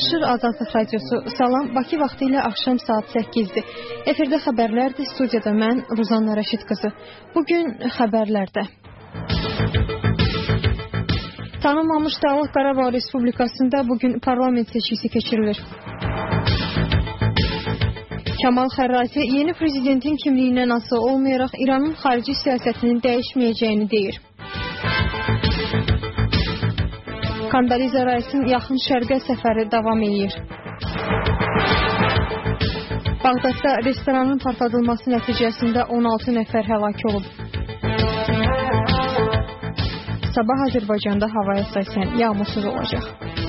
Danışır Azadlıq Radiosu. Salam, Bakı vaxtı ilə axşam saat 8-dir. Efirdə xəbərlərdir, studiyada mən, Ruzanna Rəşid qızı. Bugün xəbərlərdə. Tanınmamış Dağlıq Qarabağ Respublikasında bugün parlament seçkisi keçirilir. Kemal Xərrazi yeni prezidentin kimliyindən asılı olmayaraq İranın xarici siyasətinin dəyişməyəcəyini deyir. Kondoliza Rice'in yaxın şərqə səfəri davam edir. Bağdadda restoranın partladılması nəticəsində 16 nəfər həlak olub. Sabah Azərbaycanda hava əsasən yağmursuz olacaq.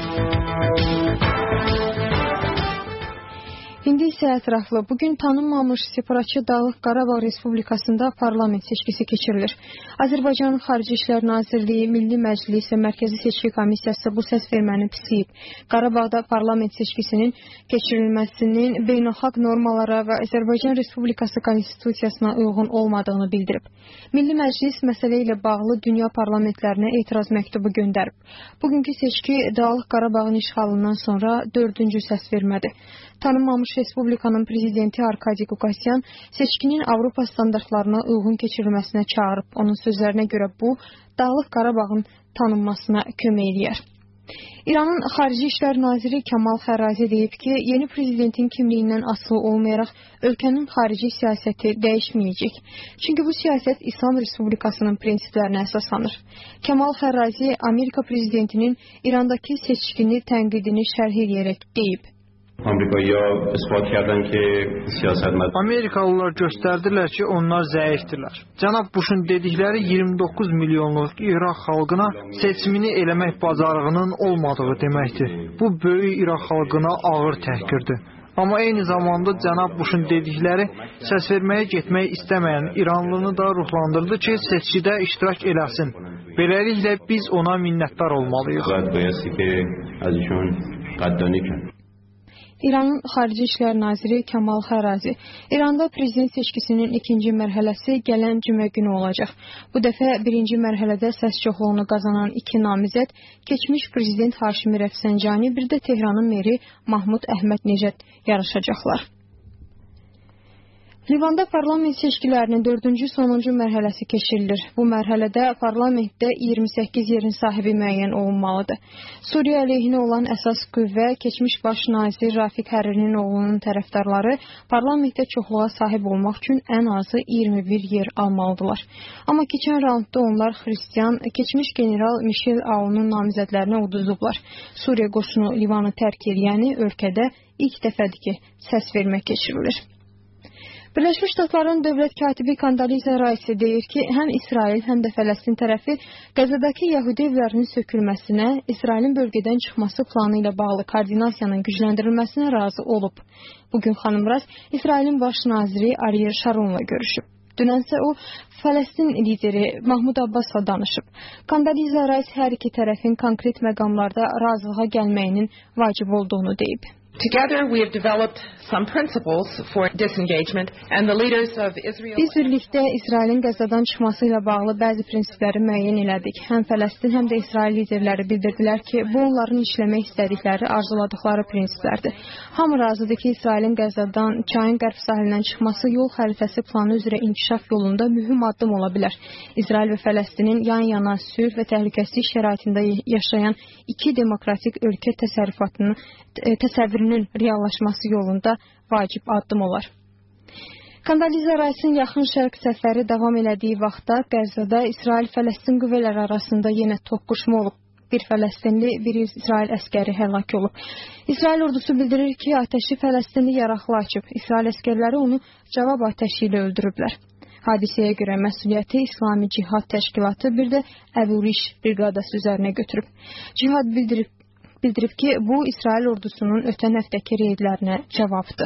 İndi isə ətraflı. Bugün tanınmamış separatçı Dağlıq Qarabağ Respublikasında parlament seçkisi keçirilir. Azərbaycanın Xarici İşlər Nazirliyi, Milli Məclis və Mərkəzi Seçki Komissiyası bu səs verməni pisləyib. Qarabağda parlament seçkisinin keçirilməsinin beynəlxalq normalara və Azərbaycan Respublikası Konstitusiyasına uyğun olmadığını bildirib. Milli Məclis məsələ ilə bağlı dünya parlamentlərinə etiraz məktubu göndərib. Bugünkü seçki Dağlıq Qarabağın işğalından sonra 4-cü səs vermədir. Tanınmamış Respublikanın prezidenti Arkadi Qukasyan seçkinin Avropa standartlarına uyğun keçirilməsinə çağırıb. Onun sözlərinə görə bu, Dağlıq Qarabağın tanınmasına kömək eləyər. İranın Xarici İşlər Naziri Kemal Xərrazi deyib ki, yeni prezidentin kimliyindən asılı olmayaraq ölkənin xarici siyasəti dəyişməyəcək. Çünki bu siyasət İslam Respublikasının prinsiplərinə əsaslanır. Kemal Xərrazi Amerika prezidentinin İrandakı seçkini tənqidini şərh edərək deyib. Amerikalılar göstərdilər ki, onlar zəifdirlər. Cənab Bushun dedikləri 29 milyonluq İraq xalqına seçimini eləmək bacarığının olmadığı deməkdir. Bu böyük İraq xalqına ağır təhqirdir. Amma eyni zamanda Cənab Bushun dedikləri səs verməyə getmək istəməyən İranlını da ruhlandırdı ki, seçkidə iştirak eləsin. Beləliklə biz ona minnətdar olmalıyıq. İranın Xarici İşlər Naziri Kemal Xərrazi. İranda prezident seçkisinin ikinci mərhələsi gələn cümə günü olacaq. Bu dəfə birinci mərhələdə səs çoxluğunu qazanan iki namizəd, keçmiş prezident Haşimi Rəfsəncani, bir də Tehranın meri Mahmud Əhməd-Necəd yarışacaqlar. Livanda parlament seçkilərinin 4-cü sonuncu mərhələsi keçirilir. Bu mərhələdə parlamentdə 28 yerin sahibi müəyyən olunmalıdır. Suriya əleyhinə olan əsas qüvvə, keçmiş baş nazir Rafiq Hərrinin oğlunun tərəfdarları parlamentdə çoxluğa sahib olmaq üçün ən azı 21 yer almalıdırlar. Amma keçən raundda onlar xristian, keçmiş general Michel Aoun'un namizədlərinə uduzublar. Suriya qoşunu Livanı tərk edəni ölkədə ilk dəfədir ki, səs vermək keçirilir. Birləşmiş Ştatların dövlət katibi Kondoliza Rice deyir ki, həm İsrail, həm də Fələstin tərəfi Qəzzadakı yəhudi evlərinin sökülməsinə, İsrailin bölgədən çıxması planı ilə bağlı koordinasiyanın gücləndirilməsinə razı olub. Bugün xanım Rice İsrailin baş naziri Ariel Sharon'la görüşüb. Dünənsə o, Fələstin lideri Mahmud Abbas'la danışıb. Kondoliza Rice hər iki tərəfin konkret məqamlarda razılığa gəlməyinin vacib olduğunu deyib. Together we have developed some principles for disengagement and the leaders of Israel. Biz birlikdə İsrailin Qəzzadan çıxması ilə bağlı bəzi prinsipləri müəyyən elədik. Həm Fələstin, həm də İsrail liderləri bildirdilər ki, bu onların işləmək istədikləri, arzuladıkları prinsiplərdir. Hamı razıdır ki, İsrailin Qəzzadan çayın qərb sahilindən çıxması yol xəritəsi planı üzrə inkişaf yolunda mühüm addım ola bilər. İsrail və Fələstinin yan-yana sülh və təhlükəsizlik şəraitində yaşayan iki demokratik ölkə təsəvvürünün reallaşması yolunda vacib addım olar. Kondoliza Rice'in yaxın şərq səfəri davam elədiyi vaxtda Qəzzada İsrail-Fələstin qüvvələri arasında yenə toqquşma olub. Bir Fələstinli, bir İsrail əskəri həlak olub. İsrail ordusu bildirir ki, atəşi Fələstinli yaraqlı açıb. İsrail əskərləri onu cavab atəşi ilə öldürüblər. Hadisəyə görə məsuliyyəti İslami Cihad Təşkilatı, bir də Əbu-Riş briqadası üzərinə götürüb. Cihad bildirib ki, bu İsrail ordusunun ötən həftəki reydlərinə cavabdır.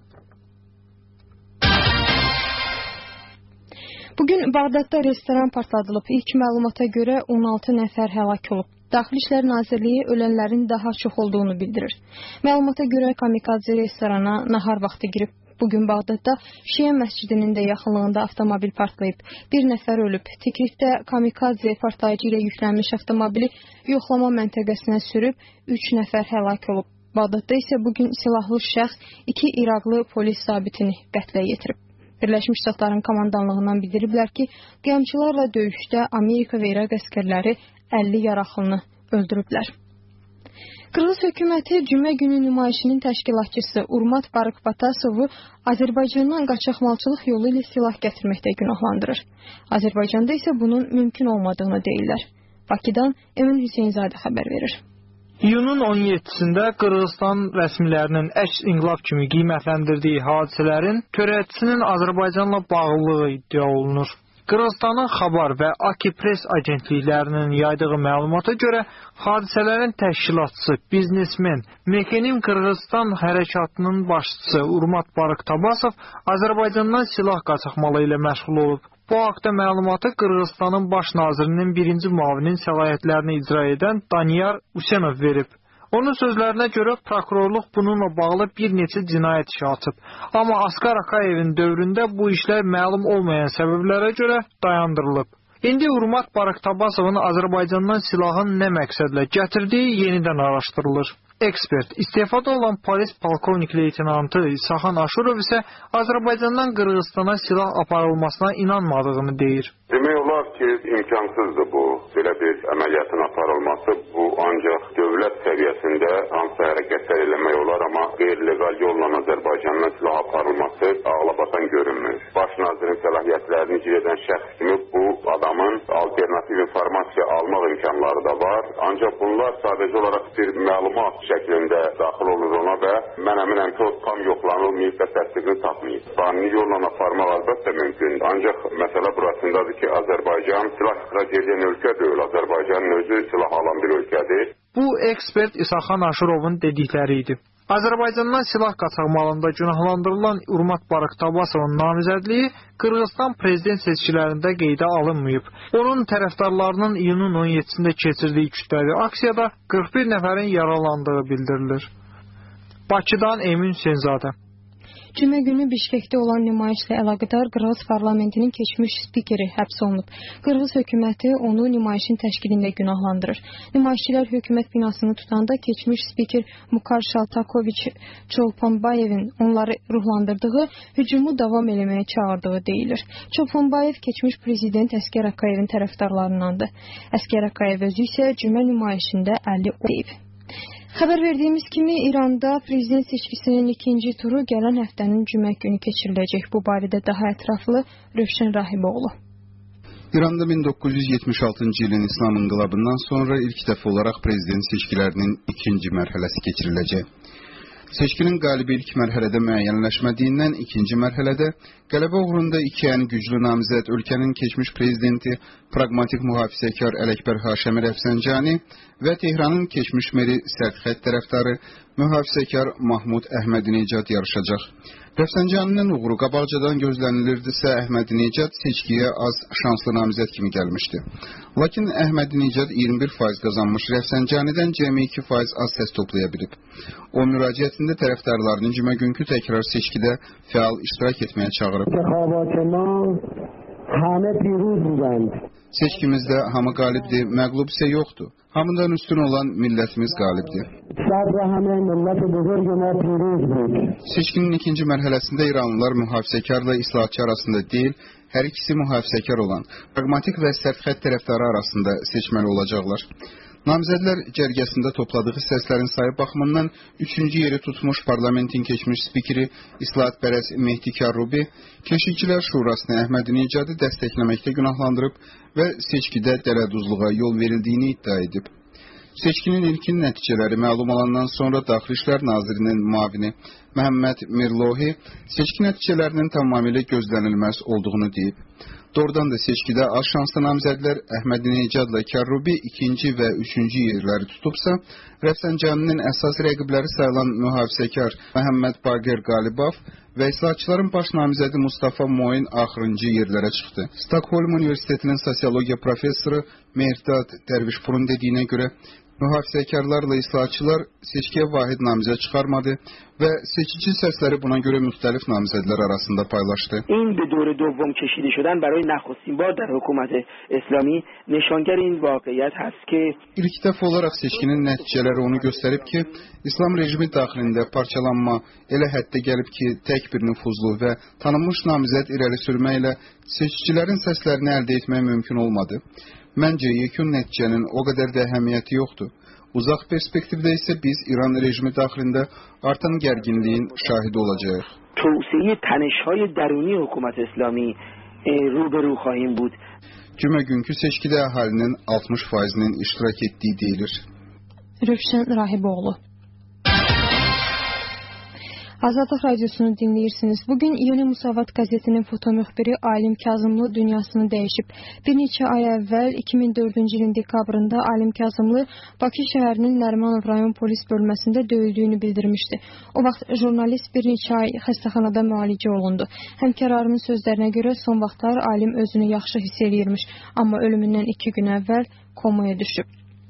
Bugün Bağdadda restoran partladılıb. İlk məlumata görə 16 nəfər həlak olub. Daxili İşlər Nazirliyi ölənlərin daha çox olduğunu bildirir. Məlumata görə kamikadze restorana nahar vaxtı girib. Bugün Bağdadda Şiə məscidinin də yaxınlığında avtomobil partlayıb. Bir nəfər ölüb. Tikritdə kamikadze partlayıcı ilə yüklənmiş avtomobili yoxlama məntəqəsinə sürüb 3 nəfər həlak olub. Bağdadda isə bugün silahlı şəxs 2 İraqlı polis zabitini qətlə yetirib. Birləşmiş Ştatların komandanlığından bildiriblər ki, qiyamçılarla döyüşdə Amerika və İraq əskərləri 50 yaraxılını öldürüblər. Qırğız hökuməti cümə günü nümayişinin təşkilatçısı Urmat Barıkbatasovu Azərbaycandan qaçaqmalçılıq yolu ilə silah gətirməkdə günahlandırır. Azərbaycanda isə bunun mümkün olmadığını deyirlər. Bakıdan Emin Hüseynzadə xəbər verir. İyunun 17-sində Qırğızstan rəsmilərinin əks inqilab kimi qiymətləndirdiyi hadisələrin törətçisinin Azərbaycanla bağlılığı iddia olunur. Qırğızstanın Xabar və Aki Press agentliklərinin yaydığı məlumata görə hadisələrin təşkilatçısı, biznesmen, Mekenim Qırğızstan hərəkatının başçısı Urmat Barıktabasov Azərbaycandan silah qaçaqmalı ilə məşğul olub. Bu haqda məlumatı Qırğızstanın baş nazirinin birinci müavinin səlahiyyətlərini icra edən Daniyar Usenov verib. Onun sözlərinə görə prokurorluq bununla bağlı bir neçə cinayət işi açıb. Amma Askar Akayevin dövründə bu işlər məlum olmayan səbəblərə görə dayandırılıb. İndi Urmat Barıktabasovun Azərbaycandan silahın nə məqsədlə gətirdiyi yenidən araşdırılır. Ekspert, istefada olan polis polkovnik leytenantı İsaxan Aşurov isə Azərbaycandan Qırğızstana silah aparılmasına inanmadığını deyir. Demək olar ki, imkansızdır bu. Belə bir əməliyyatın aparılması, bu ancaq dövlət səviyyəsində hansı hərəkətlər eləmək olar, amma qeyri-legal yolla Azərbaycandan silah aparılması ağlabatan görünmür. Baş nazirin səlahiyyətlərini icra edən şəxs kimi bu adamın alternativ informasiya almaq imkanları da var. Ancaq bunlar sadəcə olaraq bir məlumat şəklində daxil olur ona və mən əminəm ki, o tam yoxlanılmayıb və təsdiqini tapmayıb. Qanuni yolla aparmaq əlbəttə mümkündür. Ancaq məsələ burasındadır ki, Azərbaycan silah ixrac edən ölkə deyil. Azərbaycanın özü silah alan bir ölkədir. Bu ekspert İsaxan Aşurovun dedikləri idi. Azərbaycandan silah qaçaqmalında günahlandırılan Urmat Barıktabasovun namizədliyi Qırğızstan prezident seçkilərində qeydə alınmayıb. Onun tərəfdarlarının iyunun 17-sində keçirdiyi kütləvi aksiyada 41 nəfərin yaralandığı bildirilir. Bakıdan Emin Hüseynzadə. Cümə günü Bişkekdə olan nümayişlə əlaqədar Qırğız parlamentinin keçmiş spikeri həbs olunub. Qırğız hökuməti onu nümayişin təşkilində günahlandırır. Nümayişçilər hökumət binasını tutanda keçmiş spiker Mukar Şaltakoviç Çolpanbayevin onları ruhlandırdığı, hücumu davam eləməyə çağırdığı deyilir. Çolpanbayev keçmiş prezident Askar Akayevin tərəfdarlarındandır. Askar Akayev özü isə cümə nümayişində 50 deyib. Xəbər verdiyimiz kimi İranda prezident seçkisinin ikinci turu gələn həftənin cümə günü keçiriləcək. Bu barədə daha ətraflı Rövşən Rahiboğlu. İranda 1976-cı ilin İslam inqilabından sonra ilk dəfə olaraq prezident seçkilərinin ikinci mərhələsi keçiriləcək. Seçkinin qalibi ilk mərhələdə müəyyənləşmədiyindən ikinci mərhələdə qələbə uğrunda iki ən güclü namizəd ölkənin keçmiş prezidenti, praqmatik mühafizəkar Ələkbər Haşəmi Rəfsəncani və Tehranın keçmiş meri sərtxət tərəfdarı mühafizəkar Mahmud Əhmədinecad yarışacaq. Rəfsəncaninin uğuru qabaqcadan gözlənilirdisə, Əhmədinecad seçkiyə az şanslı namizəd kimi gəlmişdi. Lakin Əhmədinecad 21% qazanmış Rəfsəncanidən cəmi 2% az səs toplaya bilib. O müraciətində tərəfdarlarını cümə günkü təkrar seçkidə fəal iştirak etməyə çağırıb. Seçkimizdə hamı qalibdir, məqlub isə yoxdur. Hamıdan üstün olan millətimiz qalibdir. Seçkinin ikinci mərhələsində İranlılar mühafizəkarla islahatçı arasında deyil, hər ikisi mühafizəkar olan, praqmatik və sərtxət tərəfdarı arasında seçməli olacaqlar. Namizədlər cərgəsində topladığı səslərin sayı baxımından 3-cü yeri tutmuş parlamentin keçmiş spikeri İslahatpərəs Mehdi Kərrubi Keşikçilər Şurasını Əhmədinecadı dəstəkləməkdə günahlandırıb və seçkidə dələduzluğa yol verildiyini iddia edib. Seçkinin ilkin nəticələri məlum olandan sonra Daxili İşlər Nazirinin müavini Məhəmməd Mirlohi seçki nəticələrinin tamamilə gözlənilməz olduğunu deyib. Doğrudan da seçkidə az şanslı namizədlər Əhmədinecadla Kərrubi ikinci və üçüncü yerləri tutubsa, Rəfsəncaninin əsas rəqibləri sayılan mühafizəkar Məhəmməd Baqir Qalibov və islahatçıların baş namizədi Mustafa Moin axırıncı yerlərə çıxdı. Stockholm Universitetinin sosiologiya professoru Mehrdad Dərvişpurun dediyinə görə, Mühafizəkarlarla islahatçılar seçkiyə vahid namizəd çıxarmadı və seçici səsləri buna görə müxtəlif namizədlər arasında paylaşdı. این به دور دوم کشیده شدن برای نخستین بار در حکومت اسلامی نشانگر این واقعیت هست که İlk dəfə olaraq seçkinin nəticələri onu göstərib ki, İslam rejimi daxilində parçalanma elə həddə gəlib ki, tək bir nüfuzlu və tanınmış namizəd irəli sürməklə seçicilərin səslərini əldə etmək mümkün olmadı. Məncə, yekun nəticənin o qədər də əhəmiyyəti yoxdur. Uzaq perspektivdə isə biz İran rejimi daxilində artan gərginliyin şahidi olacağıq. توسعه تنش‌های درونی حکومت اسلامی روبرو خواهیم بود. Cümə günkü seçkidə əhalinin 60%-nin iştirak etdiyi deyilir. Rövşən Rahiboğlu. Azadlıq Radiosunu dinləyirsiniz. Bugün Yeni Musavat qəzetinin fotomüxbiri Alim Kazımlı dünyasını dəyişib. Bir neçə ay əvvəl 2004-cü ilin dekabrında Alim Kazımlı Bakı şəhərinin Nərimanov rayon polis bölməsində döyüldüyünü bildirmişdi. O vaxt jurnalist bir neçə ay xəstəxanada müalicə olundu. Həmkarlarının sözlərinə görə son vaxtlar Alim özünü yaxşı hiss eləyirmiş, amma ölümündən 2 gün əvvəl komaya düşüb.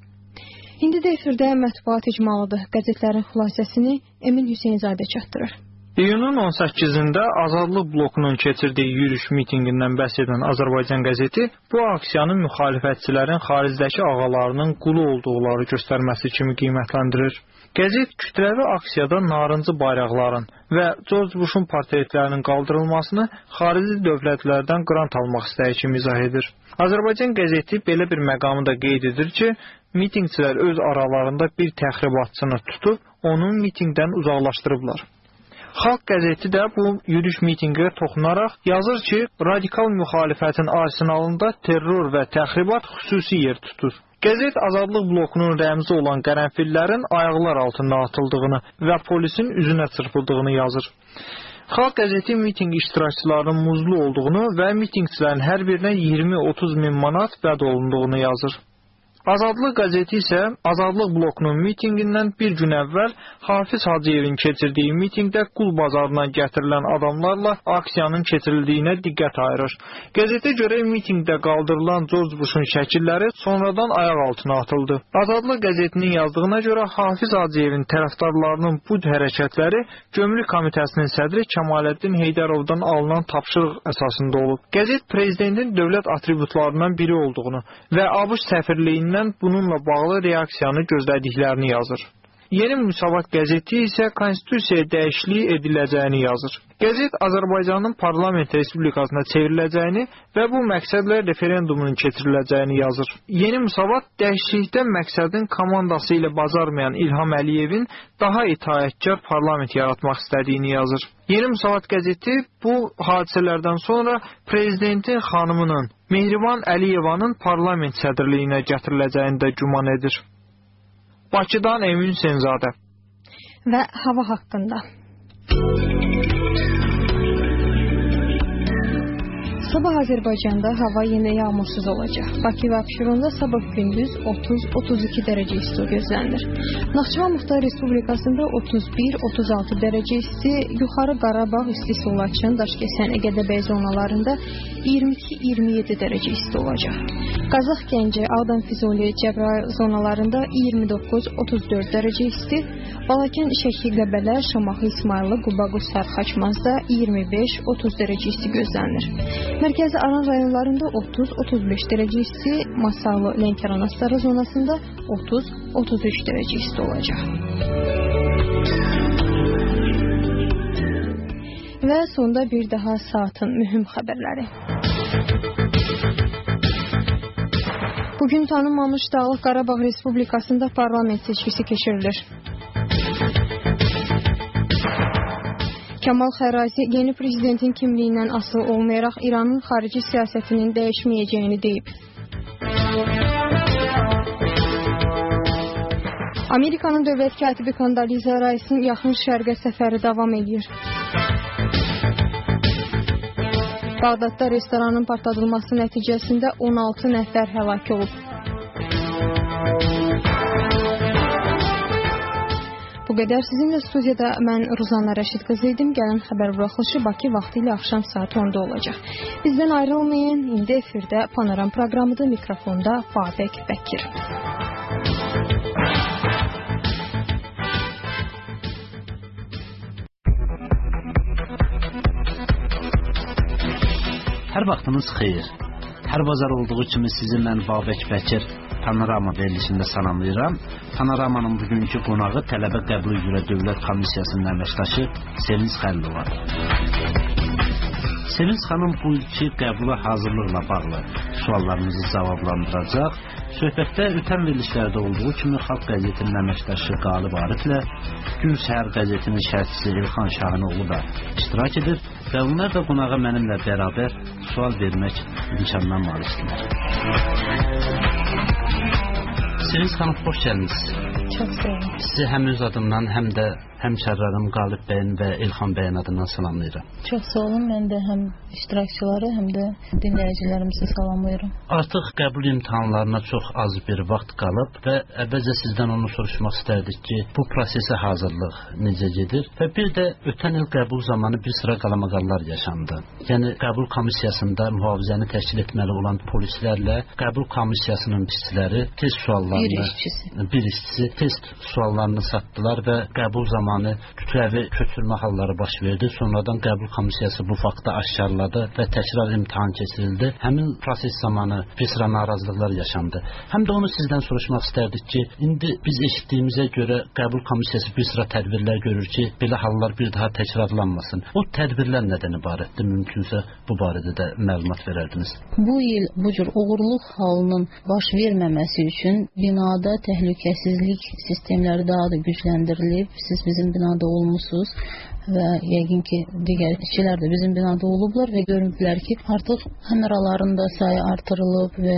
İndi də efirdə mətbuat icmalıdır. Qəzetlərin xülasəsini Emin Hüseynzadə çatdırır. İyunun 18-də Azadlıq blokunun keçirdiyi yürüyüş mitingindən bəhs edən Azərbaycan qəzeti bu aksiyanın müxalifətçilərin xaricdəki ağalarının qulu olduqları göstərməsi kimi qiymətləndirir. Qəzet kütləvi aksiyada narıncı bayraqların və George Bush'un portretlərinin qaldırılmasını xarici dövlətlərdən qrant almaq istəyi kimi izah edir. Azərbaycan qəzeti belə bir məqamı da qeyd edir ki, mitingçilər öz aralarında bir təxribatçını tutub, onu mitingdən uzaqlaşdırıblar. Xalq qəzeti də bu yürüyüş mitingə toxunaraq yazır ki, radikal müxalifətin arsenalında terror və təxribat xüsusi yer tutur. Qəzet Azadlıq blokunun rəmzi olan qərənfillərin ayaqlar altında atıldığını və polisin üzünə çırpıldığını yazır. Xalq qəzeti miting iştirakçılarının muzlu olduğunu və mitingçilərin hər birinə 20-30 min manat vəd olunduğunu yazır. Azadlıq qəzeti isə Azadlıq blokunun mitingindən bir gün əvvəl Hafiz Hacıyevin keçirdiyi mitingdə qul bazarından gətirilən adamlarla aksiyanın keçirildiyinə diqqət ayırır. Qəzetə görə mitingdə qaldırılan George Bush'un şəkilləri sonradan ayaq altına atıldı. Azadlıq qəzetinin yazdığına görə Hafiz Hacıyevin tərəfdarlarının bu hərəkətləri Gömrük Komitəsinin sədri Kemaləddin Heydərovdan alınan tapşırıq əsasında olub. Qəzet prezidentin dövlət atributlarından biri olduğunu və ABŞ səfirliyindən bununla bağlı reaksiyanı gözlədiklərini yazır. Yeni Müsavat qəzeti isə konstitusiyaya dəyişiklik ediləcəyini yazır. Qəzet Azərbaycanın parlament respublikasına çevriləcəyini və bu məqsədlə referendumun keçiriləcəyini yazır. Yeni Müsavat dəyişiklikdən məqsədin komandası ilə bacarmayan İlham Əliyevin daha itaətkar parlament yaratmaq istədiyini yazır. Yeni Müsavat qəzeti bu hadisələrdən sonra prezidentin xanımının Mehriban Əliyevanın parlament sədrliyinə gətiriləcəyini də güman edir. Bakıdan Emin Hüseynzadə. Və hava haqqında. Sabah Azərbaycanda hava yenə yağmursuz olacaq. Bakı və Abşeronda sabah gündüz 30-32 dərəcə isti gözlənilir. Naxçıvan Muxtar Respublikasında 31-36 dərəcə isti, Yuxarı Qarabağ, İstisu, Laçın, Daşkəsən, Əgədəbəy zonalarında 22-27 dərəcə isti olacaq. Qazax, Gəncə, Ağdam, Füzuli, Cəbrayıl zonalarında 29-34 dərəcə isti, Balakən, Şəki, Qəbələ, Şamaxı, İsmayıllı, Qubaqus, Xaçmazda 25-30 dərəcə isti gözlənilir. Mərkəzi Aran rayonlarında 30-35 dərəcə isti, Masallı, Lənkəran, Astara zonasında 30-33 dərəcə isti olacaq. Və sonda bir daha saatın mühüm xəbərləri. Bugün tanınmamış Dağlıq Qarabağ Respublikasında parlament seçkisi keçirilir. Kemal Xərazi yeni prezidentin kimliyindən asılı olmayaraq İranın xarici siyasətinin dəyişməyəcəyini deyib. Amerikanın dövlət katibi Condoleezza Rice'ın yaxın şərqə səfəri davam edir. Bağdadda restoranın partladılması nəticəsində 16 nəfər həlak olub. Bu qədər. Sizinlə studiyada mən Ruzanna Rəşid qızı idim. Gələn xəbər buraxılışı Bakı vaxtı ilə axşam saat 10-da olacaq. Bizdən ayrılmayın. İndi efirdə Panoram proqramıdır. Mikrofonda Babək Bəkir. Hər vaxtınız xeyir. Hər bazar olduğu kimi sizi mən Babək Bəkir Panorama verilişində salamlayıram. Panoramanın bugünkü qonağı tələbə qəbulu üzrə Dövlət Komissiyasının əməkdaşı Sevinç Xəlilova. Sevinç xanım bu ilki qəbula hazırlıqla bağlı suallarınızı cavablandıracaq. Söhbətdə ötən verilişlərdə olduğu kimi Xalq qəzetinin əməkdaşı Qalib Ariflə Gün Səhər qəzetinin şərhçisi İlxan Şahinoğlu da iştirak edir və onlar da qonağa mənimlə bərabər sual vermək imkanından malisdirlər. Sevinç xanım, xoş gəldiniz. Çox sağ olun. Sizi həm öz adımdan, həm də həmkarlarım Qalib bəyin və İlxan bəyin adından salamlayıram. Çox sağ olun. Mən də həm iştirakçıları, həm də dinləyicilərimizi salamlayıram. Artıq qəbul imtahanlarına çox az bir vaxt qalıb və əvvəlcə sizdən onu soruşmaq istərdik ki, bu prosesə hazırlıq necə gedir? Və bir də ötən il qəbul zamanı bir sıra qalamaqallar yaşandı. Yəni qəbul komissiyasında mühafizəni təşkil etməli olan polislərlə qəbul komissiyasının işçiləri test suallarını, bir işçisi test suallarını satdılar və qəbul zamanı kütləvi köçürmə halları baş verdi. Sonradan qəbul komissiyası bu faktı aşkarladı və təkrar imtahan keçirildi. Həmin proses zamanı bir sıra narazılıqlar yaşandı. Həm də onu sizdən soruşmaq istərdik ki, indi biz eşitdiyimizə görə qəbul komissiyası bir sıra tədbirlər görür ki, belə hallar bir daha təkrarlanmasın. O tədbirlər nədən ibarətdir? Mümkünsə bu barədə də məlumat verərdiniz. Bu il bu cür uğurluq halının baş verməməsi üçün binada təhlükəsizlik sistemləri daha da gücləndirilib. Siz bizim binada olmusunuz və yəqin ki, digər işçilər də bizim binada olublar və görüblər ki, artıq kameraların da sayı artırılıb və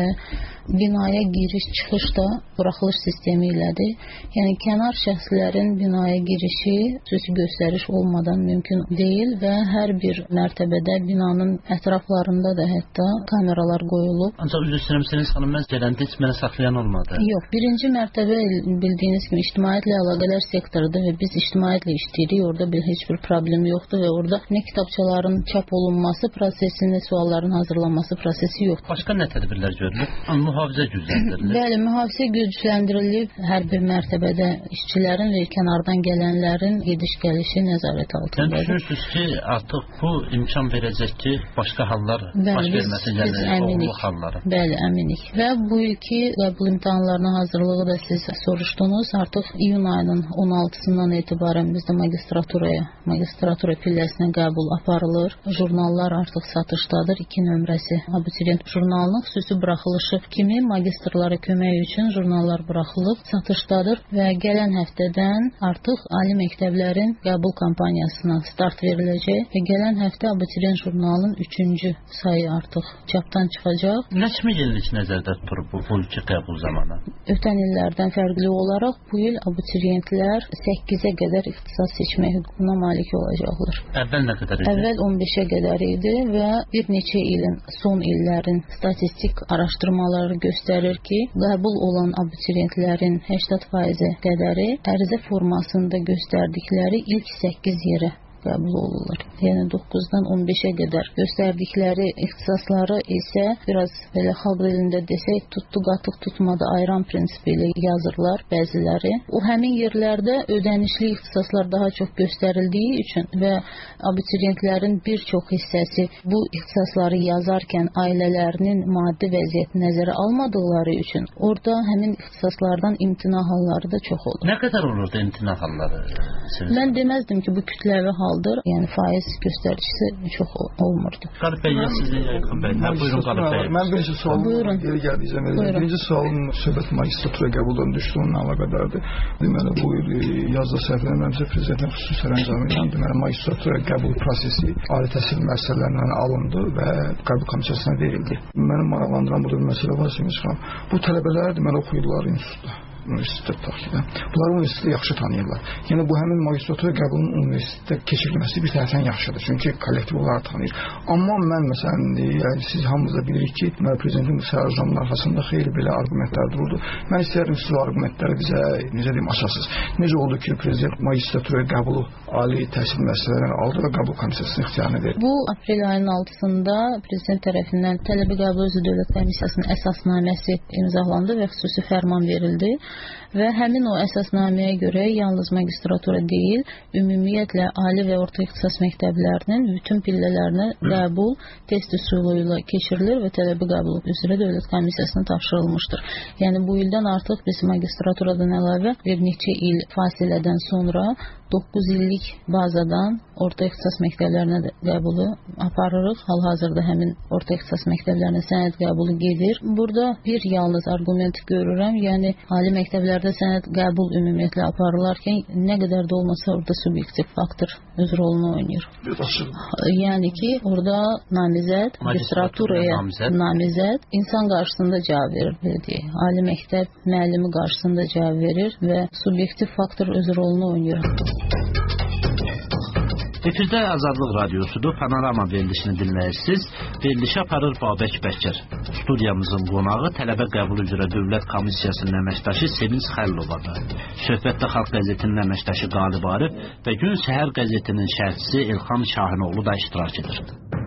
binaya giriş-çıxış da buraxılış sistemi ilədir. Yəni, kənar şəxslərin binaya girişi xüsusi göstəriş olmadan mümkün deyil və hər bir mərtəbədə binanın ətraflarında da hətta kameralar qoyulub. Ancaq üzr istəyirəm, Sevinç xanım, mən gələndə heç mənə saxlayan olmadı. Yox, birinci mərtəbə bildiyiniz kimi ictimaiyyətlə əlaqələr sektorudur və biz ictimaiyyətlə işləyirik. Orada heç bir problem yoxdur və orada nə kitabçaların çap olunması prosesi, nə sualların hazırlanması prosesi yoxdur. Başqa nə tədbirlər görülür? Mühafizə gücləndirilib. Bəli, mühafizə gücləndirilib. Hər bir mərtəbədə işçilərin və kənardan gələnlərin gediş-gəlişi nəzarət altındadır. Yəni düşünürsünüz ki, artıq bu imkan verəcək ki, başqa hallar baş verməsin, yəni oğurluq halları. Bəli, əminik. Və bu ilki qəbul imtahanlarına hazırlığı da siz soruşdunuz. Artıq iyun ayının 16-sından etibarən bizdə magistratura pilləsinə qəbul aparılır. Jurnallar artıq satışdadır. 2 nömrəsi abituriyent jurnalının xüsusi buraxılışı kimi magistrlara kömək üçün jurnallar buraxılıb, satışdadır və gələn həftədən artıq ali məktəblərin qəbul kampaniyasına start veriləcək və gələn həftə abituriyent jurnalının 3-cü sayı artıq çapdan çıxacaq. Nə kimi yenilik nəzərdə tutulub bu ilki qəbul zamanı? Ötən illərdən fərqli olaraq bu il abituriyentlər 8-ə qədər ixtisas seçmə hüququna malik olacaqlar. Əvvəl nə qədər idi? Əvvəl 15-ə qədər idi və bir neçə ilin, son illərin statistik araşdırmaları göstərir ki, qəbul olan abituriyentlərin 80% qədəri ərizə formasında göstərdikləri ilk 8 yerə qəbul olurlar. Yəni 9-dan 15-ə qədər göstərdikləri ixtisasları isə biraz belə xalq dilində desək, tutdu qatıq tutmadı ayran prinsipi ilə yazırlar bəziləri. O həmin yerlərdə ödənişli ixtisaslar daha çox göstərildiyi üçün və abituriyentlərin bir çox hissəsi bu ixtisasları yazarkən ailələrinin maddi vəziyyəti nəzərə almadıqları üçün orada həmin ixtisaslardan imtina halları da çox olur. Nə qədər olurdu imtina halları? Mən deməzdim ki, bu kütləvi haldır. Yəni faiz göstəricisi çox olmurdu. Qalib bəy, sizin yaxın bəy. Buyurun Qalib bəy. Mən birinci sualım geri gəldiyəcəm. Birinci sualım söhbət magistratura qəbuldan düşdü, onunla əlaqədardır. Deməli, bu yazda səhvlənməmsə prezidentin xüsusi sərəncamı ilə deməli magistratura qəbul prosesi ali təhsil müəssisələrindən alındı və qəbul komissiyasına verildi. Mənim maraqlandıran burada bir məsələ var ki, bu tələbələr deməli oxuyurlar institutda. Universitetdə taxildə. Bunlar universiteti yaxşı tanıyırlar. Yəni bu həmin magistratura qəbulunun universitetdə keçirilməsi bir tərəfdən yaxşıdır. Çünki kollektiv olaraq tanıyır. Amma mən məsələn, siz hamımız da bilirik ki, prezidentin bu sərəncamının arxasında xeyli belə arqumentlər dururdu. Mən istəyərdim siz o arqumentləri bizə, necə deyim, açasınız. Necə oldu ki, prezident magistratura qəbulu ali təhsil müəssisələrindən aldı və qəbul komissiyasının ixtiyarına verdi? Bu aprel ayının 6-sında prezident tərəfindən tələbə qəbul üzrə Dövlət Komissiyasının əsasnaməsi imzalandı və xüsusi fərman verildi. və həmin o əsasnaməyə görə yalnız magistratura deyil, ümumiyyətlə ali və orta ixtisas məktəblərinin bütün pillələrinə qəbul test üsulu ilə keçirilir və tələbə qəbulu üzrə Dövlət Komissiyasına tapşırılmışdır. Yəni bu ildən artıq biz magistraturadan əlavə bir neçə il fasilədən sonra 9 illik bazadan orta ixtisas məktəblərinə də qəbulu aparırıq. Hal-hazırda həmin orta ixtisas məktəblərinə sənəd qəbulu gedir. Burada bir yalnız argument görürəm, yəni ali məktəblərdə sənəd qəbul ümumiyyətlə aparılarkən nə qədər də olmasa orada subyektiv faktor öz rolunu oynayır. Yəni ki, orada namizəd, magistraturaya namizəd insan qarşısında cavab verir, belə deyək. Ali məktəb müəllimi qarşısında cavab verir və subyektiv faktor öz rolunu oynayır. Efirdə Azadlıq Radiosudur, Panorama verilişini dinləyirsiniz. Verilişi aparır Babək Bəkir. Studiyamızın qonağı tələbə qəbulu üzrə Dövlət Komissiyasının əməkdaşı Sevinç Xəllovadır. Söhbətdə Xalq qəzetinin əməkdaşı Qalib Arif və Gün Səhər qəzetinin şərhçisi Elxan Şahinoğlu da iştirak edir.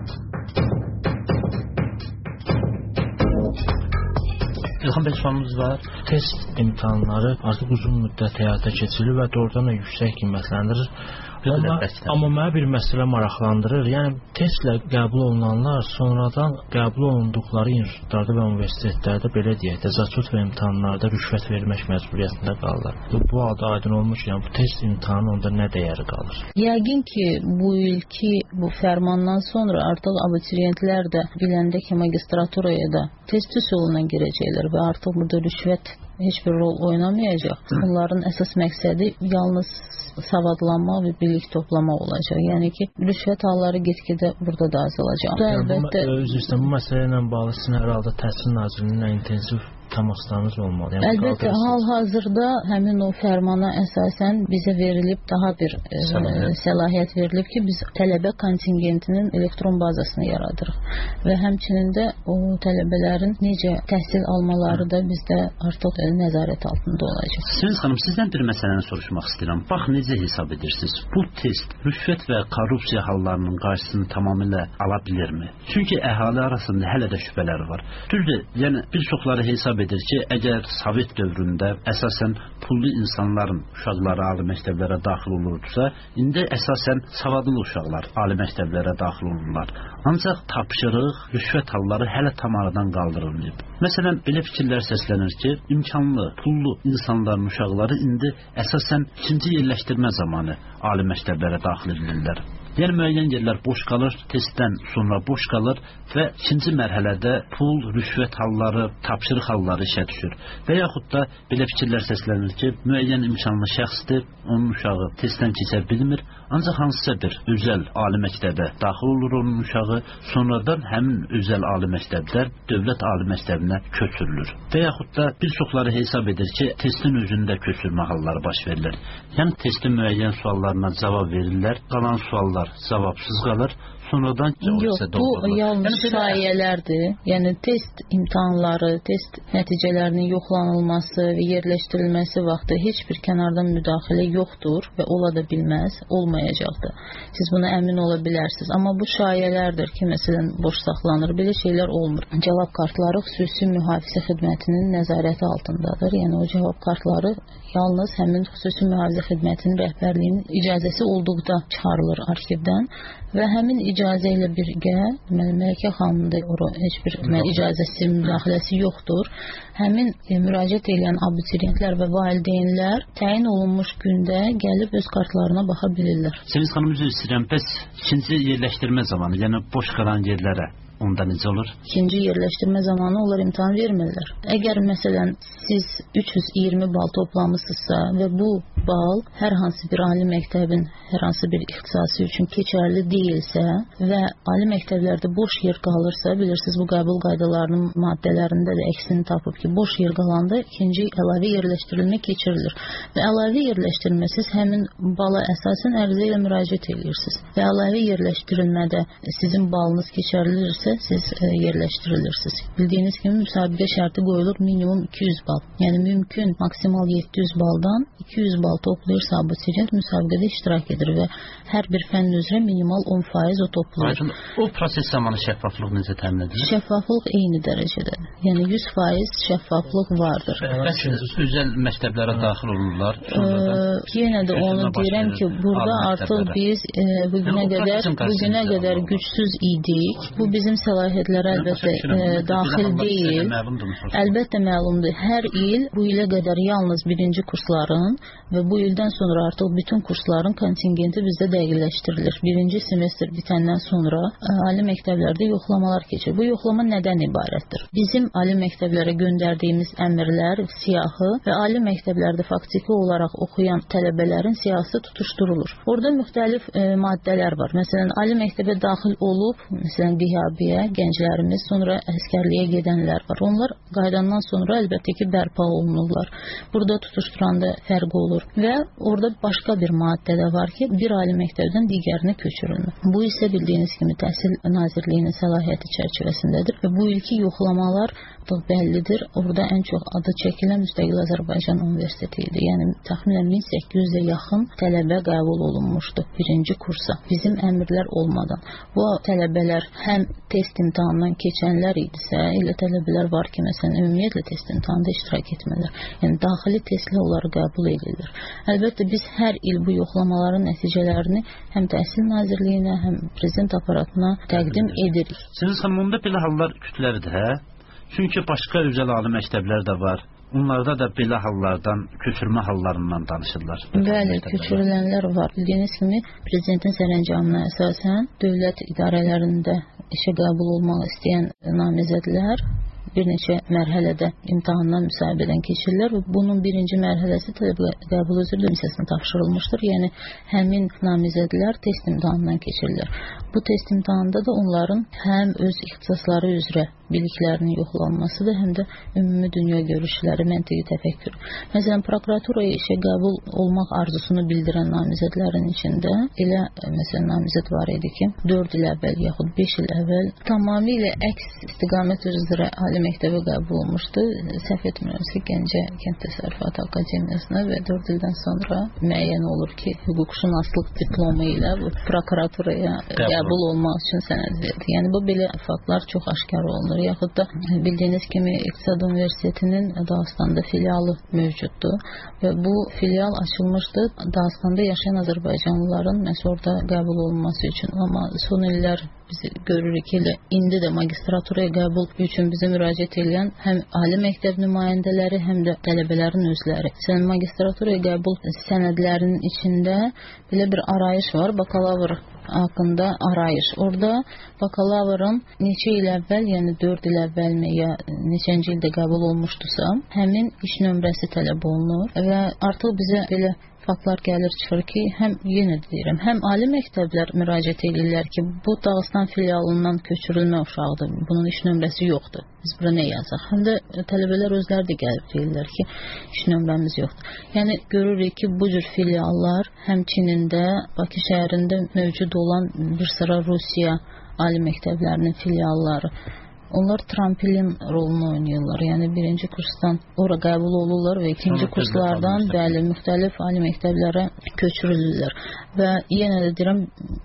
İlham bəy, sualımız var. Test imtahanları artıq uzun müddət həyata keçirilir və doğrudan da yüksək qiymətləndirir. Amma mənə bir məsələ maraqlandırır. Yəni testlə qəbul olunanlar sonradan qəbul olunduqları institutlarda və universitetlərdə belə deyək, təzahürat və imtahanlarda rüşvət vermək məcburiyyətində qalırlar. Bu halda aydın olmuş ki, yəni bu test imtahanı onda nə dəyəri qalır? Yəqin ki, bu ilki bu fərmandan sonra artıq abituriyentlər də biləndə ki, magistraturaya da test üsuluna girəcəklər və artıq burada rüşvət heç bir rol oynamayacaq. Onların əsas məqsədi yalnız savadlanma və bilik toplama olacaq. Yəni ki, rüşvət halları get-gedə burada da azalacaq. Əlbəttə, bu məsələ ilə bağlı sizin hər halda Təhsil Nazirliyinin intensiv təmaslarınız olmalı. Yəni, əlbəttə, hal-hazırda həmin o fərmana əsasən bizə verilib daha bir səlahiyyət verilib ki, biz tələbə kontingentinin elektron bazasını yaradırıq və həmçinin də o tələbələrin necə təhsil almaları da bizdə artıq nəzarət altında olacaq. Sevinç xanım, sizdən bir məsələni soruşmaq istəyirəm. Bax, necə hesab edirsiniz? Bu test rüşvət və korrupsiya hallarının qarşısını tamamilə ala bilirmi? Çünki əhali arasında hələ də şübhələr var. Düzdür, yəni bir çoxları hesab edir ki, əgər Sovet dövründə əsasən pullu insanların uşaqları ali məktəblərə daxil olurdusa, indi əsasən savadlı uşaqlar ali məktəblərə daxil olurlar. Ancaq tapşırıq, rüşvət halları hələ tam aradan qaldırılmayıb. Məsələn, belə fikirlər səslənir ki, imkanlı, pullu insanların uşaqları indi əsasən ikinci yerləşdirmə zamanı ali məktəblərə daxil edilirlər. Yəni müəyyən yerlər boş qalır, testdən sonra boş qalır və ikinci mərhələdə pul, rüşvət halları, tapşırıq halları işə düşür. Və yaxud da belə fikirlər səslənir ki, müəyyən imkanlı şəxsdir, onun uşağı testdən keçə bilmir, ancaq hansısa bir özəl ali məktəbə daxil olur onun uşağı, sonradan həmin özəl ali məktəblər dövlət ali məktəbinə köçürülür. Və yaxud da bir çoxları hesab edir ki, testin özündə köçürmə halları baş verilir. Yəni testin müəyyən suallarına cavab verirlər, qalan suallar cavabsız qalır, sonradan bu yalnız şayələrdir. Yəni test imtahanları, test nəticələrinin yoxlanılması və yerləşdirilməsi vaxtı heç bir kənardan müdaxilə yoxdur və ola da bilməz, olmayacaqdır. Siz buna əmin ola bilərsiniz. Amma bu şayələrdir ki, məsələn, boş saxlanır, belə şeylər olmur. Cavab kartları xüsusi mühafizə xidmətinin nəzarəti altındadır. Yəni o cavab kartları yalnız həmin xüsusi mühafizə xidmətinin rəhbərliyinin icazəsi olduqda çıxarılır arxivdən və həmin icazə ilə birgə Mələkə xanımın da heç bir icazəsi, müdaxiləsi yoxdur. Həmin müraciət edən abituriyentlər və valideynlər təyin olunmuş gündə gəlib öz kartlarına baxa bilirlər. Sevinç xanım, üzr istəyirəm, bəs ikinci yerləşdirmə zamanı, yəni boş qalan yerlərə onda necə olur? İkinci yerləşdirmə zamanı onlar imtahan vermirlər. Əgər məsələn siz 320 bal toplamısınızsa və bu bal hər hansı bir ali məktəbin hər hansı bir ixtisası üçün keçərli deyilsə və ali məktəblərdə boş yer qalırsa, bilirsiniz bu qəbul qaydalarının maddələrində də əksini tapıb ki, boş yer qalanda ikinci əlavə yerləşdirilmə keçirilir və əlavə yerləşdirilmə siz həmin bala əsasən ərizə ilə müraciət edirsiniz və əlavə yerləşdirilmədə sizin balınız keçərlidirsə isə siz yerləşdirilirsiniz. Bildiyiniz kimi müsabiqə şərti qoyulur minimum 200 bal. Yəni mümkün maksimal 700 baldan 200 bal toplayırsa abituriyent müsabiqədə iştirak edir və hər bir fənn üzrə minimal 10% o toplayır. O proses zamanı şəffaflıq necə təmin edilir? Şəffaflıq eyni dərəcədədir. Yəni 100% şəffaflıq vardır. Özəl məktəblərə daxil olurlar. Yenə də onu deyirəm ki, burada artıq biz bugünə qədər gücsüz idik. Bu bizim səlahiyyətlərə əlbəttə daxil deyil. Əlbəttə məlumdur. Hər il bu ilə qədər yalnız birinci kursların və bu ildən sonra artıq bütün kursların kontingenti bizdə dəqiqləşdirilir. Birinci semestr bitəndən sonra ali məktəblərdə yoxlamalar keçir. Bu yoxlama nədən ibarətdir? Bizim ali məktəblərə göndərdiyimiz əmrlər, siyahı və ali məktəblərdə faktiki olaraq oxuyan tələbələrin siyahısı tutuşdurulur. Orada müxtəlif maddələr var. Məsələn, ali məktəbə daxil olub, məsələn, qiyabiyə, gənclərimiz, sonra əskərliyə gedənlər var. Onlar qaydandan sonra əlbəttə ki, bərpa olunurlar. Burada tutuşturanda fərq olur və orada başqa bir maddə də var ki, bir ali məktəbdən digərinə köçürülmür. Bu isə bildiyiniz kimi Təhsil Nazirliyinin səlahiyyəti çərçivəsindədir və bu ilki yoxlamalar bəllidir. Orada ən çox adı çəkilən Müstəqil Azərbaycan Universiteti idi. Yəni təxminən 1800-ə yaxın tələbə qəbul olunmuşdu birinci kursa. Bizim əmrlər olmadan. Bu tələbələr həm test imtahanından keçənlər idisə, elə tələbələr var ki, məsələn, ümumiyyətlə test imtahanında iştirak etmələr. Yəni daxili testlə onları qəbul edilir. Əlbəttə biz hər il bu yoxlamaların nəticələrini həm Təhsil Nazirliyinə, həm Prezident aparatına təqdim edirik. Sizin sanımda belə hallar kütləvidir, hə? Çünki başqa özəl ali məktəblər də var. Onlarda da belə hallardan, köçürmə hallarından danışırlar. Bəli, köçürülənlər var. Bildiyiniz kimi, Prezidentin sərəncamına əsasən dövlət idarələrində işə qəbul olmaq istəyən namizədlər bir neçə mərhələdə imtahandan, müsahibədən keçirlər və bunun birinci mərhələsi tələbə qəbul üzrə komissiyasına tapşırılmışdır. Yəni, həmin namizədlər test imtahanından keçirlər. Bu test imtahanında da onların həm öz ixtisasları üzrə biliklərinin yoxlanmasıdır, həm də ümumi dünya görüşləri, məntiqi təfəkkür. Məsələn, prokuraturaya işə qəbul olmaq arzusunu bildirən namizədlərin içində elə, məsələn, namizəd var idi ki, 4 il əvvəl yaxud 5 il əvvəl tamamilə əks istiqamət üzrə ali məktəbə qəbul olmuşdu. Səhv etmirəmsə, Gəncə Kənd Təsərrüfatı Akademiyasına və 4 ildən sonra müəyyən olur ki, hüquqşünaslıq diplomu ilə bu prokuraturaya qəbul olmaq üçün sənəd verdi. Yəni, bu belə faktlar çox aşkar olunur. Yaxud da bildiyiniz kimi İqtisad Universitetinin Dağıstanda filialı mövcuddur və bu filial açılmışdı Dağıstanda yaşayan Azərbaycanlıların məhz orada qəbul olunması üçün. Amma son illər biz görürük ki, indi də magistraturaya qəbul üçün bizə müraciət edən həm ali məktəb nümayəndələri, həm də tələbələrin özləri. Magistraturaya qəbul sənədlərinin içində belə bir arayış var, bakalavr haqqında arayış. Orada bakalavrın neçə il əvvəl, yəni 4 il əvvəlmi ya neçənci ildə qəbul olmuşdusa, həmin iş nömrəsi tələb olunur və artıq bizə belə faktlar gəlir çıxır ki, yenə deyirəm, həm ali məktəblər müraciət edirlər ki, bu Dağıstan filialından köçürülmə uşaqdır, bunun iş nömrəsi yoxdur, biz bura nə yazaq? Həm də tələbələr özləri də gəlib deyirlər ki, iş nömrəmiz yoxdur. Yəni, görürük ki, bu cür filiallar həmçinində Bakı şəhərində mövcud olan bir sıra Rusiya ali məktəblərinin filialları. Onlar tramplin rolunu oynayırlar. Yəni birinci kursdan ora qəbul olurlar və ikinci kurslardan bəli müxtəlif ali məktəblərə köçürülürlər. Və yenə də deyirəm,